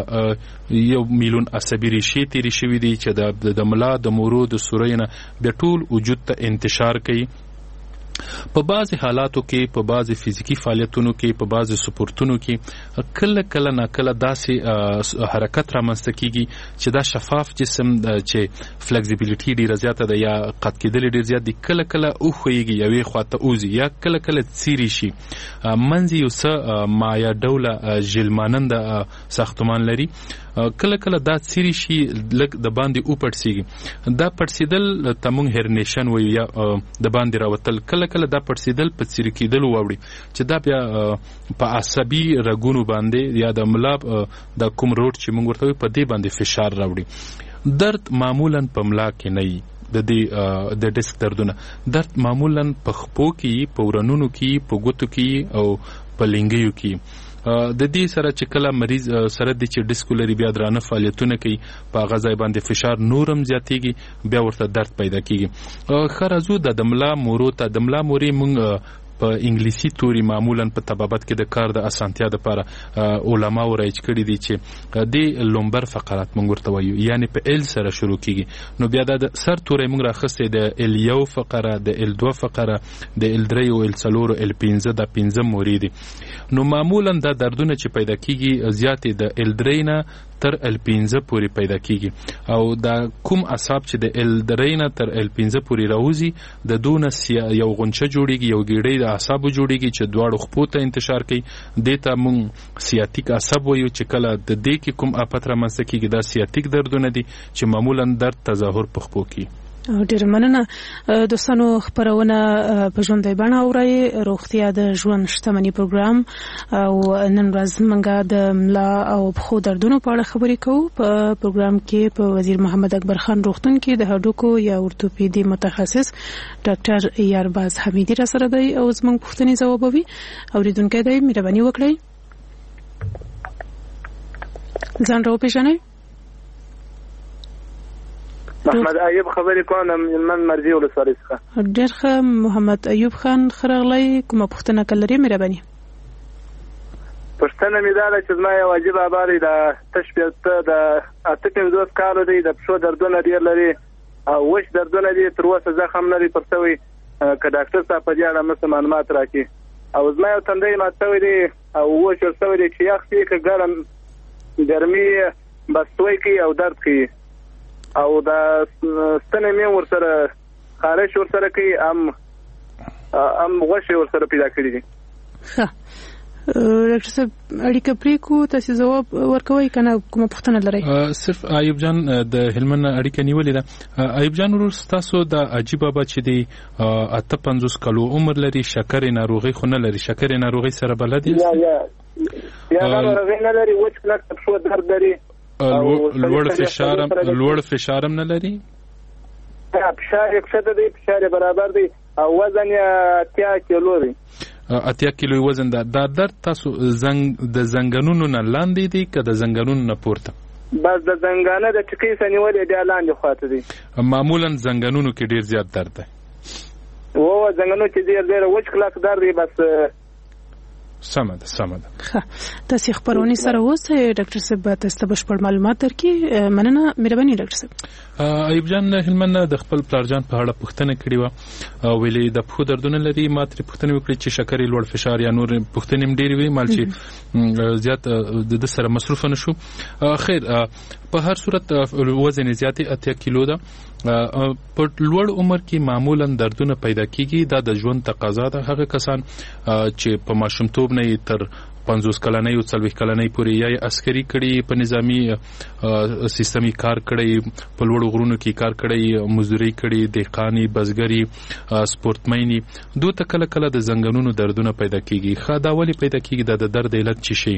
G: یو میلیون عصبي ریشې تیرې شوي دي چې د ملا د مورو د سوریو نه بیا ټول وجود ته انتشار کوي. په بعضی حالاتو کې په بعضی فزیکی فعالیتونو کې په بعضی سپورتونو کې کله کله نه کله داسې حرکت رامنځته کیږي چې دا شفاف جسم چې فلیکسیبিলিټي ډیره زیاته ده یا قد کېدل ډیر زیات دي کله کله اوخیږي یوې خواته اوزي یا کله کله څیری شي. منځ یو څه مایا ډوله ژیلمانند ساختمان لري کله کله دا څیری شي لږ د باندې او پړسیږي دا پړسیدل تمون هرنیشن وي یا د باندې راوتل کله کله دا پړسیدل په څیری کېدل ووري چې دا بیا په عصبي رګونو باندې یا د ملا د کوم روټ چې موږ ورته په دې باندې فشار راوړي. درد معمولا په ملا کې نه د دې د ډیسک دردونه. درد معمولا په خپو کې، په ورنونو کې، په ګوتو کې او په لنګیو کې. د دې سره چې کله مریض سره د چې ډیسک لري بیا درانه فعالیتونه کوي، په غذای باندې فشار نورم زیاتېږي، بیا ورته درد پیدا کیږي. خرازو د دملا مورو ته دملا موري مونږ په انګلیسي توري معمولا په طبابت کې د کار د اسانتیا لپاره علما ورایج کړی دي چې د لومبر فقرات مونږ ورته وایو، یعنی په ال سره شروع کیږي. نو بیا د سر توري مونږ راخسته د ال یو فقره، د ال دو فقره، د ال درې او ال څلور او ال پنځه د پنځه موري دي. نو معمولا د دردونه چې پیدا کیږي زیاتې د ال درې نه تر ال پنځه پورې پیدا کیږي، او دا کوم اعصاب چې د ال درې نه تر ال پنځه پورې راوځي د دونه یو غونچه جوړیږي، یو ګیډۍ د اعصاب جوړیږي چې دواړو خپو ته انتشار کوي. دته مونږ سیاتیک اعصاب وایو چې کله د دې کې کوم افت رامنځته کیږي دا سیاتیک دردونه دي چې معمولا درد تظاهر په خپو کې.
F: ډېر مننه دوستانو. خبرونه په ژوندۍ بڼه اورئ. روغتیا د ژوند شتمني پروګرام، او نن ورځ موږ د ملا او پښو دردونو په اړه خبرې کوو. په پروګرام کې په وزیر محمد اکبر خان روغتون کې د هډوکو یا اورتوپیدي متخصص ډاکټر یارباز حمیدي را سره دی او زموږ پوښتنې ځوابوي. اوریدونکي دی مهرباني وکړئ ځان راوپېژنئ.
K: محمد ایوب خبرې کوم من مرزي ولسوالۍ څخه.
F: ډېر ښه محمد ایوب خان، ښه راغلی. کومه پوښتنه کول لرئ مهرباني؟
K: پوښتنه مې دا ده چې زما یو عجیب خبر دی، د تشبیه د اته پنځوس کالو دی، د پښو دردونه ډېر لري او وش دردونه دي، تر اوسه زخم نه دی پر شوی. که ډاکټر صاحب په دې اړه مې معلومات راکړي. او زما یو تندی مات شوی دی او وش ورسوی دی چې یخ شي، که ګرم ګرمي بس توی کوي او درد کوي، او د ستنې مې ورسره خارش ورسره کوي، ام ام غوښې ورسره پیدا کړي دي.
F: ښه ډاکټر صاحب اړیکه پرېکو، تاسو ځواب ورکوئ که نه کومه پوښتنه لرئ؟
G: صرف ایوب جان د هلمند اړیکه نیولې ده. ایوب جان ورور ستاسو د عجیب بابا چې دی اته پنځوس کالو عمر لري، شکرې ناروغي خو نه لري، شکرې ناروغي سره بلد یاست؟
K: یا یا یا ناروغي نه لري، وچ کلک پښو درد لري،
G: لوړ فشارم لوړ فشارم نه لري.
K: فشار یې ښه دی، فشار یې برابر دی، او وزن یې اتیا کیلو دی.
G: اتیا کیلو وزن ده. دا درد تاسو زنګ د زنګانونو نه لاندې دی که د زنګانونو نه پورته؟
K: بس د زنګانه د ټکي سنیولې دی لاندې خواته دی.
G: معمولا زنګانونو کې ډیر زیات درد دی.
K: او زنګانونو کې ډیر ډیر وچ کلک درد دی. بس
G: سمه ده سمه ده.
F: ښه تاسو خبرونه سره اوسئ. ډاکټر صاحب تاسو ته بشپړ معلومات درکړي. مننه مهرباني ډاکټر صاحب.
G: ایوب جان هلمند د خپل پلارجان په اړه پوښتنه کړې و، ویلې د پښو دردونه لري. ما ترې پوښتنه وکړې چې شکرې لوړ فشار یا نور پوښتنې هم ډېرې وي، مال چې زیات د سره مصروف نه شو. خیر په هر صورت وزن زیاتې اتیا کیلو ده. په لوړ عمر کې معمولا دردونه پیدا کیږي. دا د ژوند تقاضا ده. هغه کسان چې په ماشومتوب نه تر پنځوس کلنۍ او څلوېښت کلنۍ پورې یا عسکري کړي، په نظامی سیستمي کار کړي، په لوړو غرونو کې کار کړي، مزدوري کړي، دهقاني، بزګري، سپورتمینی، دوی ته کله کله د زنګونونو دردونه پیدا کیږي. ښه دا ولې پیدا کیږي؟ دا د درد علت څه شي؟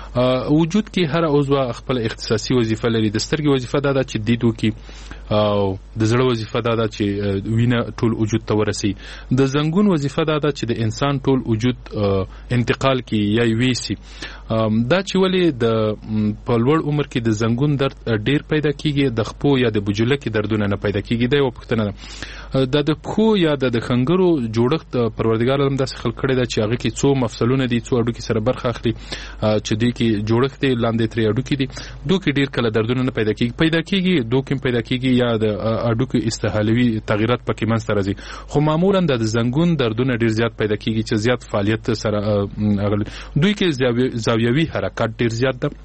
G: وجود کې هر عضو خپل اختصاصي وظیفه لري. د سترګې وظیفه دا ده چې دید وکړي، او د زړه وظیفه دا ده چې وینه ټول وجود ته ورسي. د زنګون وظیفه دا ده چې د انسان ټول وجود انتقال کی یا ویسي. دا چې ولې د په لوړ عمر کې د زنګون درد ډیر پیدا کیږي، د خپو یا د بجله کې دردونه نه پیدا کیږي. دا یو پوښتنه ده. د د خپو یا د خنګرو جوړښت پروردګار هم داسې خلق کړی دا چې هغه کې څو مفصلونه دي، څو اډوکي سره برخه اخلي، چې دوی کې جوړښت دی، لاندې ترې اډوکي دي. دوی کې ډیر کله دردونه نه پیدا کیږي پیدا کیږي دوی کې پیدا کیږي یا د اډوکي استحالوي تغیرات پکې منځ ته راځي. خو معمولا د زنګون دردونه ډیر زیات پیدا کیږي چې زیات فعالیت سره دوی کې زاویوي حرکت ډیر زیات ده.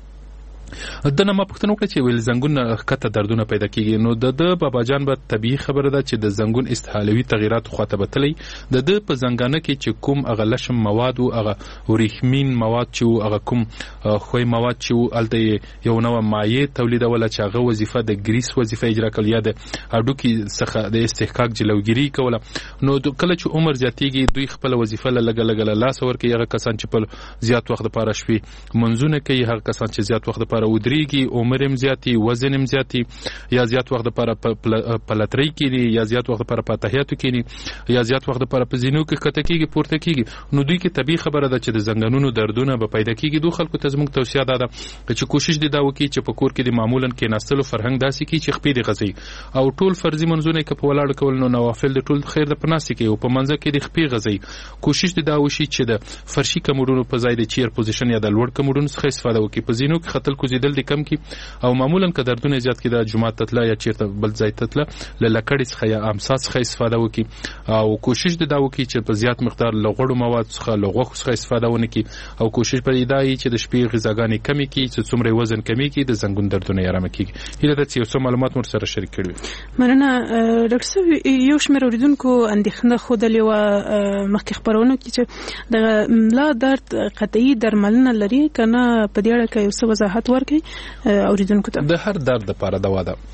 G: د نه ما پوښتنه وکړه چې ویل زنګون ښکته دردونه پیدا کیږي. نو د د بابا جان به طبیعي خبره ده چې د زنګون استحالوي تغیرات خواته بتلی. د د په زنګانه کې چې کوم هغه لشم مواد او هغه ورېښمین مواد چې هغه کوم خوې مواد چې الته یو نوع مایع تولیدول چې هغه وظیفه د ګریس وظیفه اجرا کول یا د اډوکي څخه د استحقاق جلوګیری کوله. نو کله چې عمر زیاتیږي دوی خپل وظیفه لګ لګ لاس ورکي. هغه کسان چې په زیات وخت لپاره شوي منځونه کوي، هغه کسان چې زیات وخت لپاره لپاره ودرېږي، عمر هم زیاتي، وزن هم زیاتي، یا زیات وخت لپاره په لترۍ کېږي، یا زیات وخت لپاره په تحیاتو کېږي، یا زیات وخت لپاره په زینو کې کته کېږي پورته کېږي، نو دوی کې طبیعي خبره ده چې د زنګونونو دردونه به پیدا کېږي. دوی خلکو ته زموږ توصیه ده چې کوشش دې دا وکړي چې په کور کې د معمولا کېناستلو فرهنګ داسې کړي چې خپې دې غځي او ټول فرضي منځونه کې په ولاړ کول، نو نوافل د ټول خیر د پناسي کې او په منځ کې د خپې غځي. کوشش دې دا وشي چې د فرشي کمرونو په ځای د چیر پوزیشن یا د لوړ کمرونو څخه استفاده وکړي، په زینو کې خطل کوزیدل دې کم کړي، او معمولا که دردونه زیات کې د جمعه تتله یا چیرته بل ځای تتله له لکړې څخه یا امسا څخه استفاده وکړي، او کوشش دې دا وکړي چې په زیات مقدار له غوړو مواد څخه له غوښو څخه استفاده ونه کړي، او کوشش پرې دا وي چې د شپې غذاګانې کمې کړي چې څومره وزن کمې کړي د زنګون دردونه یې آرامه کېږي. هیله ده چې یو څه معلومات مو سره شریک کړي.
F: مننه ډاکټر صاحب. یو شمېر اورېدونکو اندېښنه ښودلې وه مخکې خپرونو کې چې د ملا درد قطعي درملنه لري که نه، په دې اړه که یو څه وضاحت ورکړي اورېدونکو ته.
G: د هر درد لپاره دوا ده.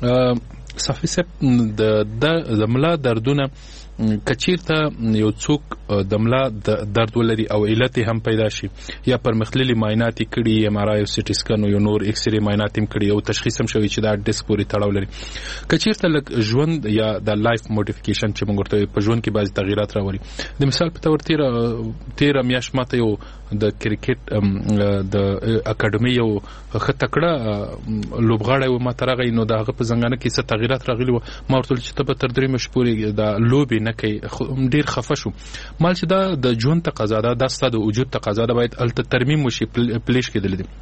G: صافي صاحب، د ملا دردونه کچیرته یو څوک د ملا درد ولري او علت هم پیدا شي، یا پرمختللي معاینات کړي، ایم آر آی او سي ټي سکن او نور ایکس ری معاینات هم کړي او تشخیص هم شوی چې دا ډیسک پورې تړاو لري. کچیرته لک ژوند یا د لایف موډیفیکیشن چې موږ ورته په ژوند کې بعض تغیرات راوړي. د مثال په تور تیر تیر میاشت ماته یو د کرکټ د اکیډمي یو خطکړه لوبغاړی و، ما ترغه نو دغه په زنګانه کې څه تغیرات راغلي و. ما ورته چې ته به تر درې مشې پورې د لوبې نه کوي، ډیر خفه شو. مال چې دا د ژوند تقاضا ده، دا ستاسو د وجود تقاضا ده، باید الته ترمیم وشي، پلیش کېدل دي.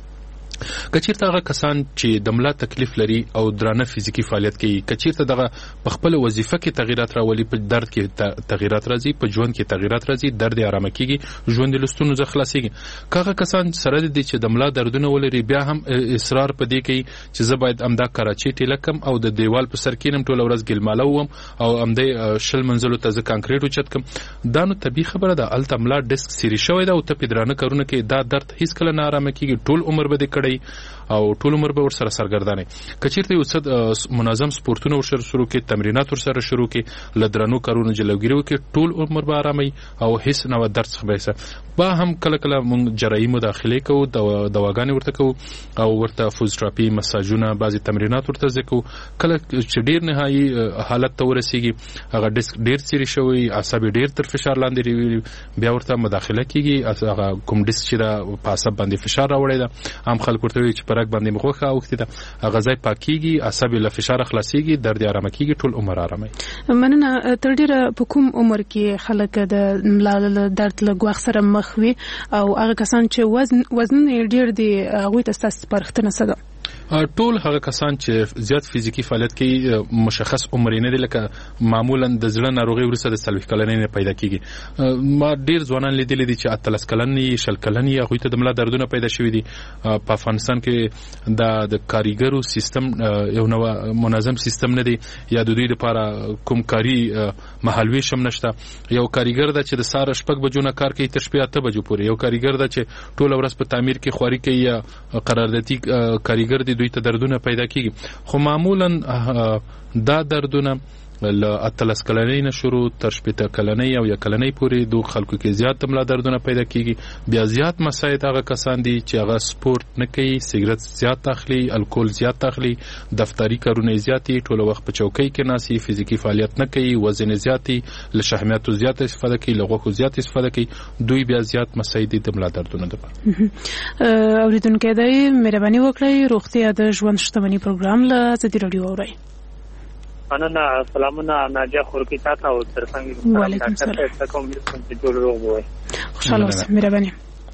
G: کچیرته هغه کسان چې د ملا تکلیف لري او درانه فزیکی فعالیت کوي، کچیرته دغه په خپل وظیفه کې تغیرات راولي، په درد کې تغیرات راځي، په ژوند کې تغیرات راځي، درد یې آرامه کیږي، ژوند له ستونزو څخه خلاصيږي. کاغه کسان سره دي چې د ملا دردونه ولري، بیا هم اصرار په دې کوي چې زه باید امدا کراچي ټیلکم او د دیوال په سر کېنم ټول ورځ ګلماله وم او امدې شل منزلو ته ز کانکریټ وچت کم. دا نو طبيعي خبره ده، الته ملا ډیسک سری شوی دا او ته په درانه کارونه کې دا درد هیڅ کله نه آرامه کیږي، ټول عمر به دې کړی او ټول عمر به ور سره سرګردانه. کچیرته یو څه منظم سپورتونه ور سره شروع کې، تمرینات ور سره شروع کې، لدرانو کارونه جلوګیرو کې، ټول عمر به آرامي او هیڅ نو درد څخه به با هم کله کله مونږ جراحي مداخله کوو، دواګانې ورته کوو او ورته فوزیوتراپي، مساجونه، بعضي تمرینات ورته ځکو. کله چې ډیر نهایي حالت ته ورسیږي، هغه ډیسک ډیر سری شوی، اعصاب ډیر تر فشار لاندې، بیا ورته مداخله کیږي. هغه کوم ډیسک چې دا په اعصاب باندې فشار راوړی دا، عام خلک ورته وایي چې پرګ باندې مخه اوختي دا، هغه ځای پاکيږي، اعصاب له فشار خلاصيږي، درد آرامه کیږي، ټول عمر آرامي.
F: مننه. تر ډیره په کوم عمر کې خلک د ملا درد له ګواښ سره مخ وي او هغه کسان چې وزن وزن ډیر دي هغه تاسو پرختنه سره؟
G: ټول هغه کسان چې زیات فزیکی فعالیت کوي، مشخص عمر نه دي، لکه معمولا د زړه ناروغي ورسره د سلوي کلنۍ نه پیدا کیږي. ما ډیر ځوانان لیدل دي چې اتلس کلنۍ، شل کلنۍ هغه ته د ملا دردونه پیدا شوي دي. په افغانستان کې د د کاریګرو سیستم یو نو منظم سیستم نه دی، یا د دوی لپاره کوم کاری محلوي شم نشته. یو کاریګر د چې د سار شپږ بجو نه کار کوي تر شپې اته بجو پورې، یو کاریګر د چې ټول ورځ په تعمیر کې خوري کوي، یا قراردادي کاریګر دی، دوی ته دردونه پیدا کیږي. خو معمولا دا دردونه له اتلس کلنۍ نه شروع تر شپېته کلنۍ او یا کلنۍ پورې دوه خلکو کې زیات ملا دردونه پیدا کیږي. بیا زیات مسایت هغه کسان دي چې هغه سپورت نه کوي، سیګریټ زیات اخلي، الکول زیات اخلي، دفتری کارونه زیاتي، ټول وخت په چوکۍ کې ناسي، فزیکی فعالیت نه کوي، وزن زیاتي، له شحمیاتو زیات استفاده کوي، له غوښو زیات استفاده کوي، دوی بیا زیات مسایت دي د ملا دردونه ده.
F: اوریدونکو دی مهرباني وکړئ روغتیا د ژوند شتمنۍ پروګرام له ازادي رادیو اورئ.
L: مننه. سلامونه ناجیه خورکی تاسو او ترڅنګ
F: وعلیکم السلام.
L: تاسو چې ټول روغ وئ.
F: خوشاله اوسئ. مهرباني.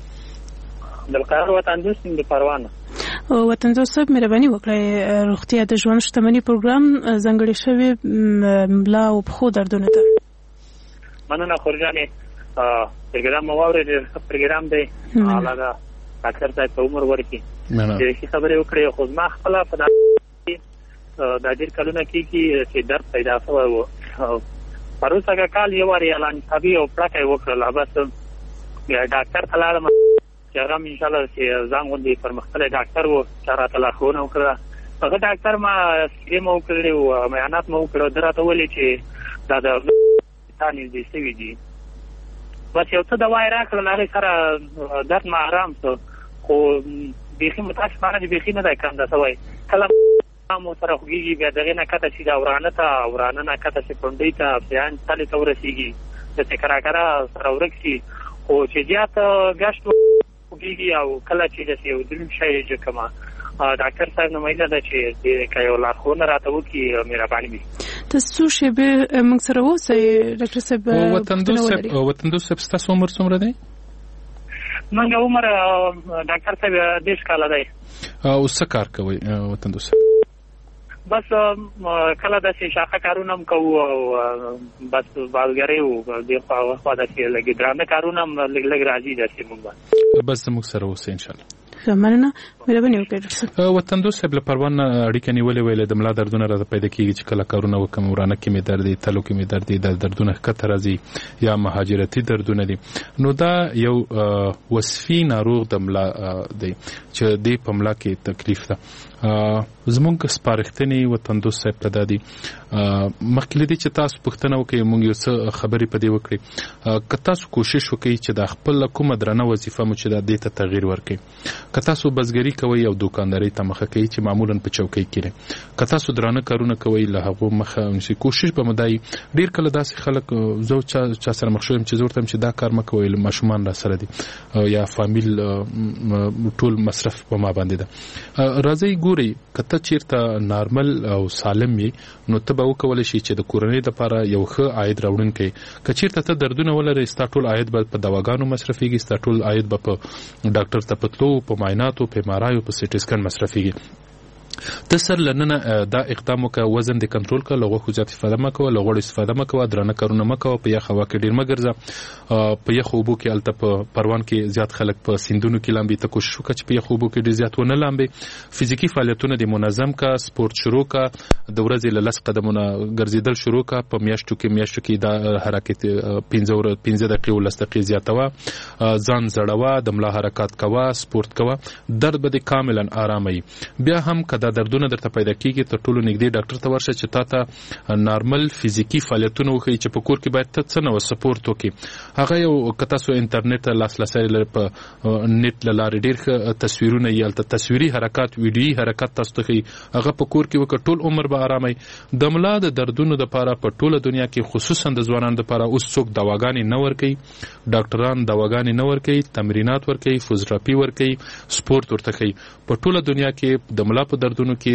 L: د القاهره وطن دوست د پروانه
F: وطن دوست صاحب مهرباني وکړئ روغتیا د ژوند شتمنۍ پروګرام ځانګړی شوی ملا او پخو دردونه ته.
L: مننه خورجانې. پروګرام واورې پروګرام دی علاوه ډاکټر صاحب په عمر ورکی چې خبرې وکړې، خو ما خپل په دا ډېر کلونه کېږي چې درد پیدا شوی و. پروسه کال یو واري اعلان کوي او پړکې وکړل، بس ډاکټر ته لاړم چې هغه ان شاء الله چې ځان غوندې پرمختللی ډاکټر و چې راته لارښوونه وکړه. هغه ډاکټر ما سکرین مو وکړلې او معاینات مو وکړل، ده راته وویلې چې دا د تا نږدې شوي دي. بس یو څه دوا یې راکړل، هغې سره درد ما ارام شو، خو بیخي متاسفانه دي بیخي نه دی کم ده سوی کله مو سره خوږېږي بیا دغې نه کته شي دا ورانه ته ورانه نه کته شي پنډۍ ته بیان تلې ته ورسېږي داسې کراکره سره ورک شي خو چې زیات ګشت خوږېږي او کله چې داسې یو دروند شی چې کومه ډاکټر صاحب نمایله ده چې که یو لارښوونه راته وکړي مهرباني وي.
F: تاسو څو شېبې موږ سره اوسئ ډاکټر صاحب.
G: وطندوس صاحب ستاسو عمر څومره دی؟
L: منګه عمر ډاکټر صاحب دېرش کاله دی.
G: او څه کار کوئ وطندوس صاحب؟
L: بس کله داسې شاخه کارونه هم کوو او بس بازګرۍ وو دې خوا خوا داسې لږ درانه کارونه هم لږ لږ راځي داسې مونږ
G: بس زموږ سره اوسئ انشاءالله.
F: مننه مهرباني وکړئ.
G: وطندوس صاحب له پروان نه اړیکه نیولې ویله د ملا دردونه راته پیدا کېږي چې کله کارونه وکړم ورانه کې مې درد دی تلو کې مې درد دی دا دردونه ښکته راځي یا مهاجرتي دردونه دي. نو دا یو وصفي ناروغ د ملا دی چې دې په ملا کې تکلیف ده. زمونږ سپارښتنې وطندوس صاحب ته دا دي مخکې له دې چې تاسو پوښتنه وکړئ موږ یو څه خبرې په دې وکړئ که تاسو کوشش وکړئ چې د خپل کومه درنه وظیفه مو چې دا دې ته تغییر ورکړئ. که تاسو بزګري کوئ او دوکاندارۍ ته مخه کوئ چې معمولا په چوکۍ کې که تاسو درانه کارونه کوئ له هغو مخه ونیسئ. کوشش به مو دا وي ډېر کله داسې خلک زه چا چا سره مخ شوی یم چې زه ورته یم چې دا کار مه کوئ ماشومان را سره دي یا فامیل ټول مصرف په ما باندې ده. راځئ ګورئ که ته چیرته نارمل او سالم یې نو ته به وکولی شي چې د کورنۍ دپاره یو ښه عاید راوړونکی. که چیرته ته دردونه ولرئ ستا ټول عاید به په دواګانو مصرفېږي ستا ټول عاید به په ډاکټر ته په تلو په معایناتو په ایم آر آی په سي ټي سکن مصرفېږي. ته سر لننه دا اقدام وکړه وزن دې کنټرول کړه له غوښو زیات استفاده مه کوه له غوړو استفاده مه کوه درانه کارونه مه کوه په یخ هوا کې ډېر مه ګرځه په یخ اوبو کې هلته په پروان کې زیات خلک په سیندونو کې لامبي. ته کوشش وکړه چې په یخ اوبو کې ډېر زیات ونه لامبي. فزیکي فعالیتونه دې منظم کړه سپورت شروع کړه د ورځې له لس قدمونه ګرځېدل شروع کړه په میاشتو کې میاشتو کې دا حرکت پنځه پنځه دقیقې ولس دقیقې زیاتوه ځان زړوه د ملا حرکات کوه سپورت کوه درد به دې کاملا آراموي. بیا هم که دا دردونه درته پیدا کیږي تر ټولو نږدې ډاکټر ته ورشه چې تا ته نارمل فزیکی فعالیتونه وښیي چې په کور کې باید ته څه نوع سپورت وکړي. هغه یو که تاسو انټرنیټ ته لاسرسی لرئ په نیټ له لارې ډېر ښه تصویرونه یې هلته تصویري حرکات ویډیویي حرکات تاسو ته ښیي هغه په کور کې وکړه ټول عمر به آراموي. د ملا د دردونو دپاره په ټوله دنیا کې خصوصا د ځوانانو دپاره اوس څوک دواګانې نه ورکوي ډاکټران دواګانې نه ورکوي تمرینات ورکوي فزیوتراپي ورکوي سپورت ورته ښیي. په ټوله دنیا کې د ملا په دردونو کې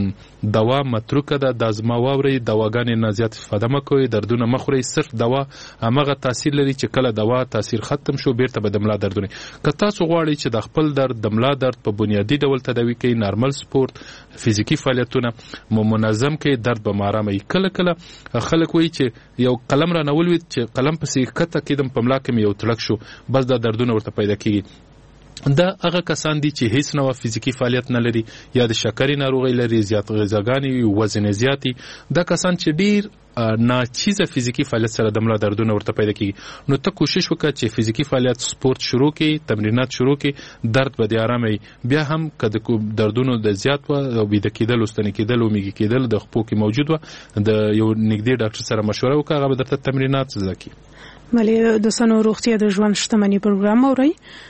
G: دوا متروکه ده دا زما واورئ دواګانې نه زیات استفاده مه کوئ دردونه مه خورئ صرف دوا همغه تاثیر لري چې کله دوا تاثیر ختم شو بیرته به د ملا دردونه. که تاسو غواړئ چې د خپل درد د ملا درد په بنیادي ډول تداوي کوئ نارمل سپورت فزیکی فعالیتونه مو منظم کړئ درد به ماراموي. کله کله خلک وایي چې یو قلم را نولوید چې قلم پسې ښکته کېدم په ملا کې مې یو تړک شو بس دا دردونه ورته پیدا کېږي. دا هغه کسان دي چې هیڅ نوع فزیکی فعالیت نه لري یا د شکرې ناروغۍ لري زیات غذاګانې وزن زیاتی دا کسان چې ډیر ناچیزه فزیکی فعالیت سره د ملا دردونه ورته پیدا کیږي. نو ته کوشش وکړه چې فزیکی فعالیت سپورت شروع کړي تمرینات شروع کړي درد به دې آراموي. بیا هم که د دردونو د زیات و او بیده کېدل ستنې کېدل او میږي کېدل د خپو کې موجود و د یو نږدې ډاکټر سره مشوره وکړه هغه به درته تمرینات زده کړي.
F: بلې دوستانو روغتیا د ژوند شتمني پروګرام اورئ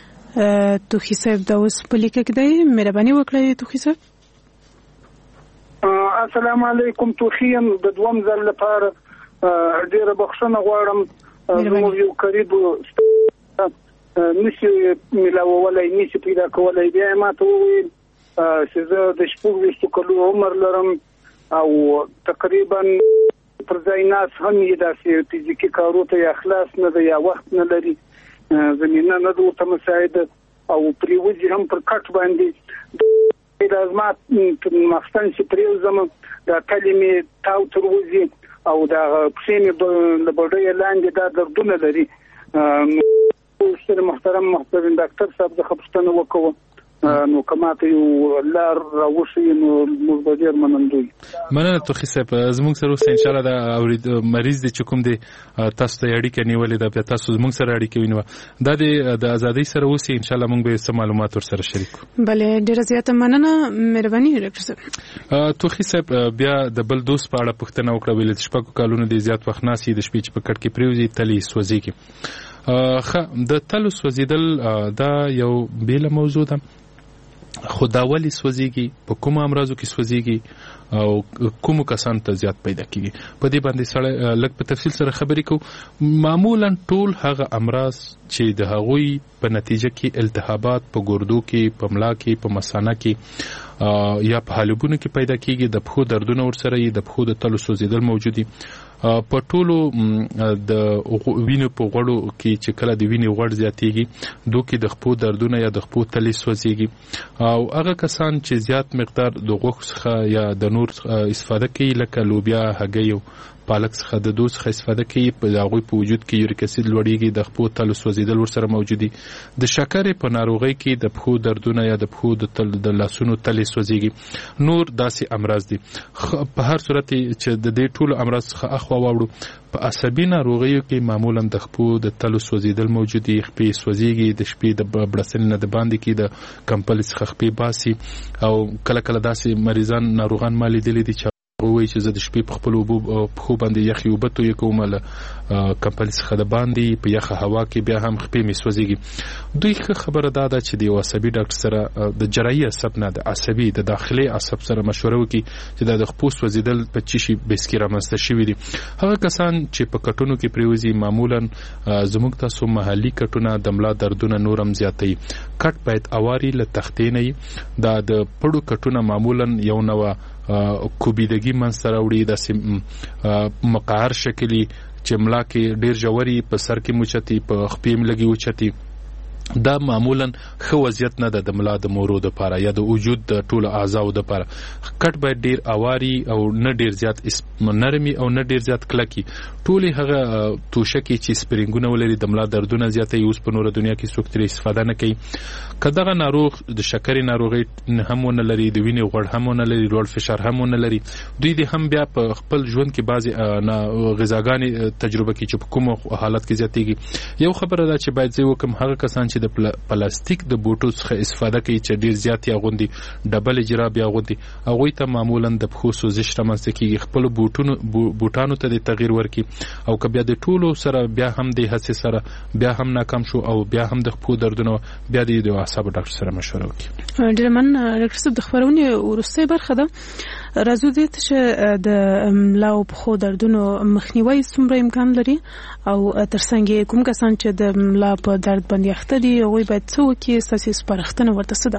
F: توخی صاحب دا اوس په لیکه کې دی مهرباني وکړئ توخی صاحب.
C: السلام علیکم توخی یم د دوم ځل لپاره ډیره بخښنه غواړم زموږ یو قریب نشي ملاوولی نشي پیدا کولی بیا یې ما ته وویل چې زه د شپږ ویشتو کلو عمر لرم او تقریبا پر ځای ناس هم یې داسې فزیکي کارو ته یا خلاص نه ده یا وخت نه لري زمینه نه ده ورته مساعده او پریوځي هم پر کټ باندې د زما مخستن چې پریوځم دا کلي مې تاو تر وځي او دا پښې مې له بډۍ لاندې دا دردونه لري. محترم محترم ډاکټر صاحب د خپشتنه وکوه نو کماته یو لار راوشي نو موږ به ډیر منندوی.
G: مننه توخی صاحب زموږ سره اوس ان شاء الله دا اورید مریض دي چې کوم دي تاسو ته اړیکه نیولې ده بیا تاسو زموږ سره اړیکه ونیوه دا د ازادۍ سره اوس ان شاء الله موږ به سم معلومات ور سره شریک کوو.
F: بلې ډیر زیاته مننه مهرباني ډاکټر صاحب.
G: توخی صاحب بیا د بل دوست په اړه پوښتنه وکړه ویل چې شپږ کالونو دی زیات وخت ناسي د شپې چې په کټ کې پریوزي تلی سوځيږي. خه د تلو سوځیدل دا یو بیل موضوع ده خو دا ولې سوځيږي، په کوم امراضو کې سوځيږي او کوم کسان ته زیات پیدا کیږي. په دې باندې سره لږ په تفصیل سره خبرې کوو. معمولا ټول هغه امراض چې د هغوی په نتیجه کې التهابات په ګردو کې، په ملا کې، په مثانه کې یا په حالبونو کې پیدا کیږي، د پښو دردونه ورسره یي، د پښو د تلو سوځیدل موجودي. په ټولو د وینې په غوړو کې چې کله د وینې غوړ زیاتېږي دوی کې د خپو دردونه یا د خپو تلې سوځيږي. او هغه کسان چې زیات مقدار د غوښې څخه یا د نور استفاده کوي لکه لوبیا، هګۍ او پالک څخه د دوی څخه استفاده کوي، په هغوی په وجود کې یوریک اسید لوړیږي، د خپو تلو سوځیدل ورسره موجودي. د شکرې په ناروغۍ کې د پښو دردونه یا د پښو د تل د لاسونو تلې سوځيږي. نور داسې امراض دي. په هر صورت چې د دې ټولو امراض څخه اخوا واوړو، په عصبي ناروغیو کې معمولا د خپو د تلو سوځیدل موجودي، خپې سوځيږي، د شپې د بړسنې نه د باندې کې د کمپل څخه خپې باسي. او کله کله داسې مریضان ناروغان ما لیدلي دي چې وایي چې زه د شپې په خپل اوبو پښو باندې یخې اوبه تویې کوم له کمپل څخه د باندې په یخه هوا کې، بیا هم خپې مې سوځيږي. دوی ښه خبره دا ده چې د یو عصبي ډاکټر سره د جراحي عصب نه د عصبي د داخلي عصب سره مشوره وکړي چې د خپو سوځیدل په چی شي بیس کې رامنځته شوي دي. هغه کسان چې په کټونو کې پریوزي معمولا زموږ تاسو محلي کټونه د ملا دردونه نورم زیاتوي. کټ باید اواري له تختې نه دا د پړو کټونه معمولا یو نوع کوبیدگی منځته راوړي، داسې مقعر شکلي چې ملا کې ډیر ژوري، په سر کې موچتي، په خپې ملګي اوچتي. دا معمولا ښه وضعیت نه ده د ملا د مورو د پاره یا د وجود د ټولو اعضاو د پاره. کټ باید ډیر اواري او نه ډیر زیات نرمي او نه ډیر زیات کلکی. ټولې هغه توشکې چې سپرینګونه ولري د ملا دردونه زیاتوي، اوس په نوره دنیا کې څوک ترې استفاده نه کوي. که دغه ناروغ د شکرې ناروغۍ هم ونه لري، د وینې غوړ هم ونه لري، لوړ فشار هم ونه لري، دوی دې هم بیا په خپل ژوند کې بعضې غذاګانې تجربه کوي چې په کوم حالت کې زیاتېږي. یو خبره ده چې باید زه وکړم، هغه کسان چې د پلاستیک د بوټو څخه استفاده کوي چې ډیر زیات یې اغوندي، ډبل جراب یې اغوندي، هغوی ته معمولا د پښو سوزش رامنځته کېږي. خپلو بوټونو بوټانو ته د تغییر ورکړي. او که بیا د ټولو سره بیا هم د هڅې سره بیا هم ناکام شو او بیا هم د خپو دردونه، بیا د اعصابو ډاکټر سره مشوره وکړي. ډېر مننه ډاکټر صاحب. د خپرونې وروستۍ برخه ده، راځو دې ته چې د ملا او پښو دردونو مخنیوي څومره امکان لري او ترڅنګ کوم کسان چې د ملا په درد باندې اخته دي هغوی باید څه وکړي؟ ستاسې سپارښتنه ورته څه ده؟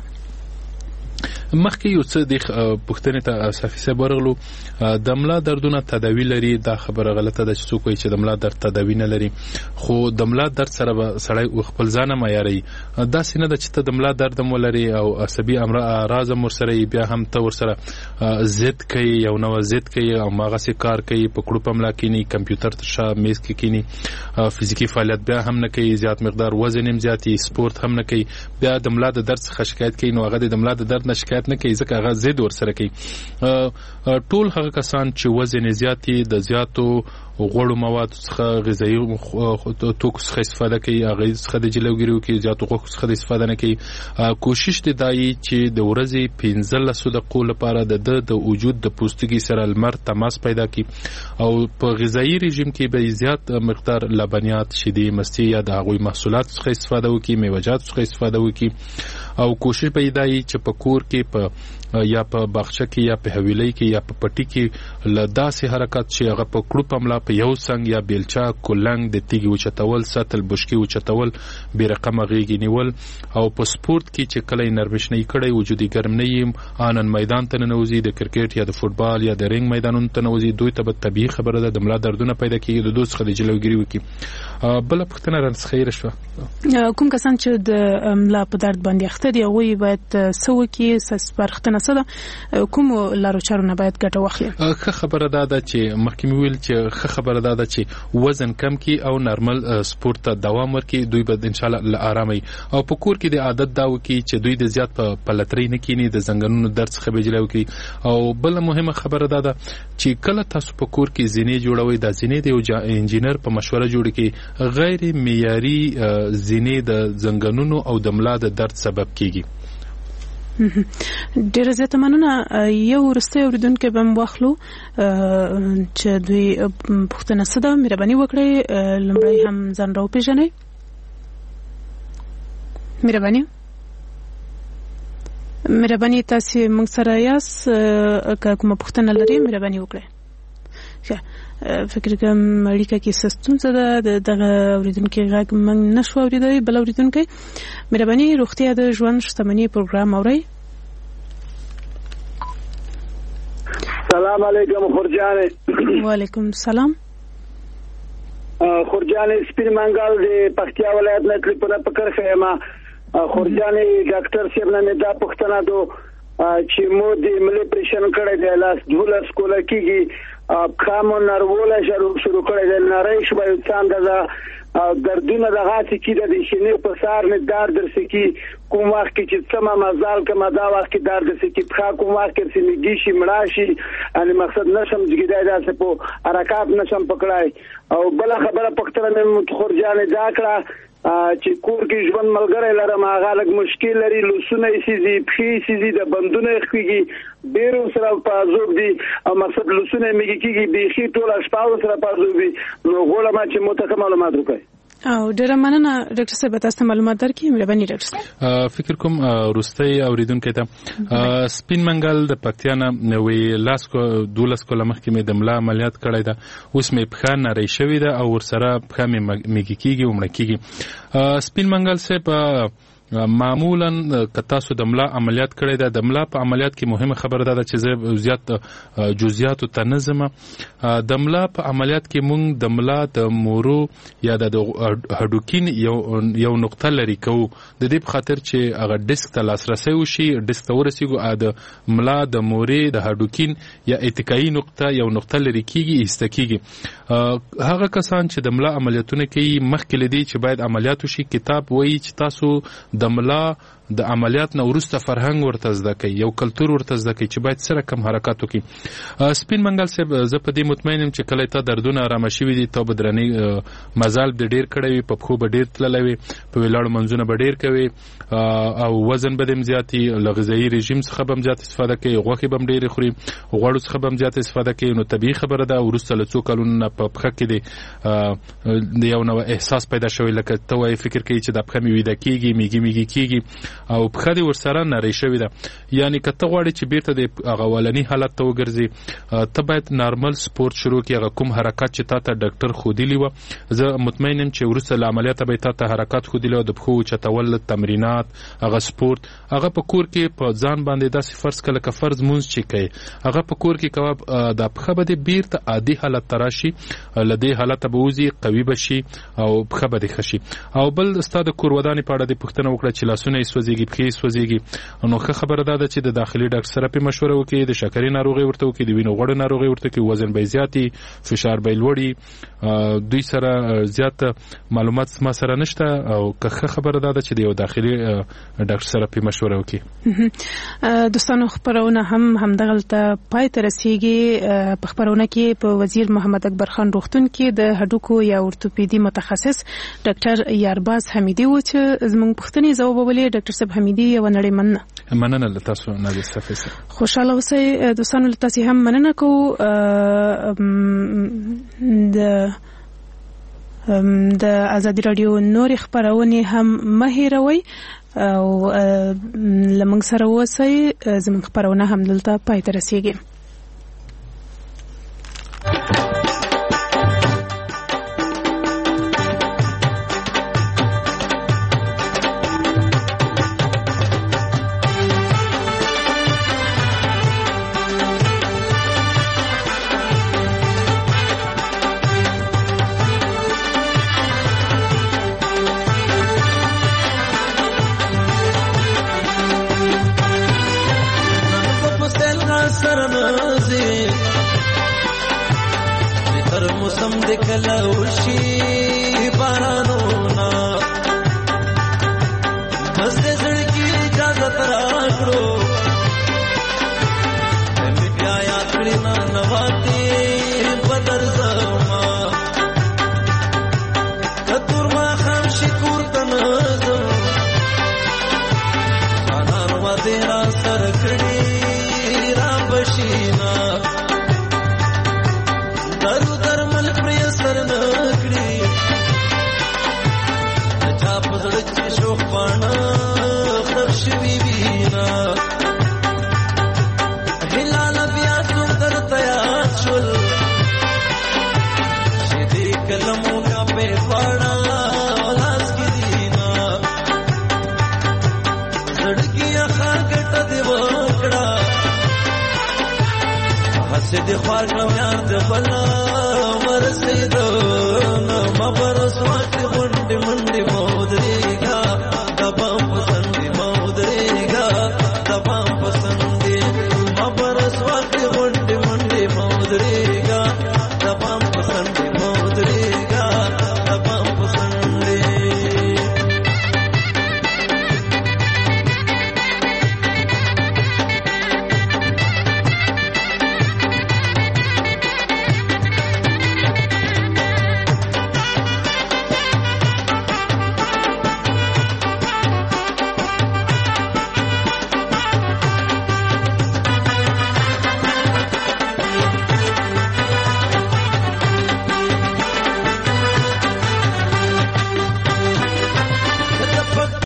G: مخکې یو څه د پوښتنې ته صافي صاحب ورغلو. د ملا دردونه تداوی لري، دا خبره غلطه ده چې څوک وایي چې د ملا درد تداوی نه لري. خو د ملا درد سره به سړی خپل ځان معیاروي. داسې نه ده چې ته د ملا درد هم ولري او عصبي اعراض هم ورسره بیا هم ته ورسره ضد کوي، یو نوع ضد کوي او هماغسې کار کوي، په کړو په ملا کینی، کمپیوټر تر شا میز کې کینی، فزیکي فعالیت بیا هم نه کوي، زیات مقدار وزن هم زیاتي، سپورت هم نه کوي، بیا د ملا د درد څخه شکایت کوي، نو هغه د ملا د درد نه شکایت نه کوي ځکه هغه ضد ورسره کوي. ټول هغه کسان چې وزن زیاتی، د زیاتو غوړو مواد څخه، غذایی توکو څخه استفاده کوي، هغه څخه د جلوګیرو کې زیاتو غوښو څخه استفاده نه کوي. کوشش دی دای چې د ورځې پنځلس دقیقو لپاره د د وجود د پوستکي سره لمر تماس پیدا کړي او په غذایی رژیم کې به زیات مقدار لبنیات، شیدې، مستې یا د هغوی محصولات څخه استفاده وکړي، میوه‌جات څخه استفاده وکړي. او کوشش به دی چې په کور کې په یا په باغچه کې یا په حویلۍ کې یا په پټي کې لداسې حرکت چې هغه په کړو په ملا په یو څنګ یا بیلچا، کولنګ د تیږې وچتول، سطل بشکې وچتول، بې رقمه غېږې نیول. او په سپورت کې چې کله یې نرمشنۍ کړی، وجودي ګرم نه یم، آنن میدان ته ننوځي، د کرکټ یا د فوټبال یا د رنګ میدانونو ته ننوځي، دوی ته به طبیعي خبره ده د ملا دردونه پیدا کېږي، د دوی څخه د جلوګیري وکړي. بله پوښتنه رانڅخه هېره شوه. کوم کسان چې د ملا په درد باندې اخته دي هغوی باید څه وکړي؟ سپارښتنه څه ده؟ کومو لارو چارو نه باید ګټه واخلي؟ ښه خبره دا ده چې مخکې مې ویل چې ښه خبره دا ده چې وزن کم کړي او نارمل سپورت ته دوام ورکړي. دوی به انشاءالله له آرامه او په کور کې د عادت دا وکړي چې دوی د زیات په پلترۍ نه کینی، د زنګنونو درد څخه به جلوه وکړي. او بله مهمه خبره دا ده چې کله تاسو په کور کې زینې جوړوئ، دا زینې د یو انجینر په مشوره جوړې کړي. غیر معیاري زینې د زنګنونو او د ملا د درد سبب کیږي. ډیره زیاته مننه. یو وروستی اورېدونکی به م واخلو چې دوی پوښتنه څه ده، مهرباني وکړئ لومړی هم ځان راوپېژنئ. مهرباني.
F: مهرباني تاسو موږ سره یاست که کومه پوښتنه لرئ مهرباني وکړئ. ښه فکر کوم اړیکه کې ستونزه ده دغه اوریدونکو غږ موږ نشو اوریدای. بل اوریدونکو مهرباني روغتیا د ژوند شتمنۍ پروګرام اورئ.
J: سلام علیکم خورجان.
F: وعلیکم السلام.
J: خورجان سپین منګل د پکتیا ولایت نه کلیپونه پکړ خیمه. خورجان ډاکټر صاحب نه دا پښتنه دو چې مو د ملي پریشن کړی دی لاس دولس کوله کېږي کامو نروله شروع کړی دی نری شوی انسان دا دردونه د غاڅې کې د شینې په سار نه دار درسې کې کوم وخت کې چې سم مزال کما دا وخت کې دار درسې کې په کوم وخت کې سیمګي شي مړاشي ان مقصد نشم جګیدای دا څه په حرکت نشم پکړای. او بل خبره پختره مې خورجان دا کړه چې کور کې ژوند ملګری لرم هغه لږ مشکل لري لوسونه یې سيزي پخې سيزي د بندونه خېږي ډېر سره پازوب دي او مقصد لوسونه میږي کېږي بيخي ټول شپاو سره پازوب دي نو غواړم چې متکمل معلومات وکړئ.
F: او ډیره مننه ډاکټر صاحب تاسو معلومات درکې مهرباني ډاکټر صاحب.
G: فکر کوم روستي اوریدونکو ته سپین منګل د پکتیانا وی لاس کو دولس کوله مخکې مې د ملا عملیات کړی دا اوس مې په خان نری شوی دا او ورسره په مې میږي کېږي عمر کېږي. سپین منګل صاحب معمولا کتاسو د ملا عملیات کړی دا د ملا په عملیات کې مهمه خبره ده چې زیات جزئیات او تنظیم د ملا په عملیات کې مونږ د ملا د مورو یا د هډوکین یو یو نقطه لري کو د دې په خاطر چې هغه ډیسک ته لاسرسي وشي ډیسک ته ورسیږي د ملا د مورې د هډوکین یا اتکایي نقطه یو نقطه لري کیږي استکیږي. هغه کسان چې د ملا عملیاتونه کوي مخکې لدی چې باید عملیات وشي کتاب وایي چې تاسو د ملا د عملیات نه وروسته فرهنګ ورته زده کوي یو کلچر ورته زده کوي چې باید سره کم حرکت وکړي. سپین منګل صاحب زه په دې مطمئن یم چې کله ته دردونه آرام شوي دي ته بدرني مزال به ډیر کړی وي په خو به ډیر تللی وي په ولاړ منځونه به ډیر کوي او وزن به دیم زیاتی لغذایی رژیم څخه به زیات استفاده کوي غوښه به ډیر خوري غوړو څخه به زیات استفاده کوي نو طبيعي خبره ده وروسته له څو کلونو په پخه کې دی یو نو احساس پیدا شوی لکه ته وایي فکر کوي چې د پخه می ویده کیږي میږي میږي کیږي او پخه دی ورسره نری شوی ده. یعنی کته غواړي چې بیرته د غوالنی حالت ته وګرځي ته باید نارمل سپورت شروع کړي هغه کوم حرکت چې تا ته ډاکټر خو دی لیو زه مطمئن یم چې ورسته له عملیات به تا ته حرکت خو دی لیو د پخو چتول تمرینات هغه سپورت هغه په کور کې په ځان باندې داسې فرض کله که فرض مونږ چې کوي هغه په کور کې کوي د پخه به بیرته عادي حالت تراشي لدی حالت به وزي قوي بشي او پخه به خشي. او بل استاد کور ودانې پاړه د پښتنه وکړه چې لاسونه یې سوځيږي پخې سوځيږي نو ښه خبره ده چې د داخلي ډاکټر سره په مشوره وکړي د شکرې ناروغي ورته وکړي د وینې غوړ ناروغي ورته وکړي وزن به زیاتی فشار به لوړي دوی سره زیات معلومات ما سره نشته او که ښه خبره ده چې د یو داخلي ډاکټر سره په مشوره وکړي.
F: دوستانو خبرونه هم همدغلته پای ته رسیږي. په خبرونه کې په وزیر محمد اکبر خان روغتون کې د هډوکو یا اورتوپیدي متخصص ډاکټر یارباز حمیدي و چې زموږ پوښتنې ځواب ولې ډاکټر صاحب حمیدي یو نړۍ مننه
G: مننه له تاسو نادر صفي
F: خوشاله اوسئ دوستانو له تاسو هم مننه کوو. د د آزادي رادیو نور خبرونه هم مهیروي او لمنګ سره اوسئ زموږ خبرونه هم دلته پای ته رسیږي.
M: شوق پانا خراب شوی وینا د خوار کم یار د خلا ورسېدو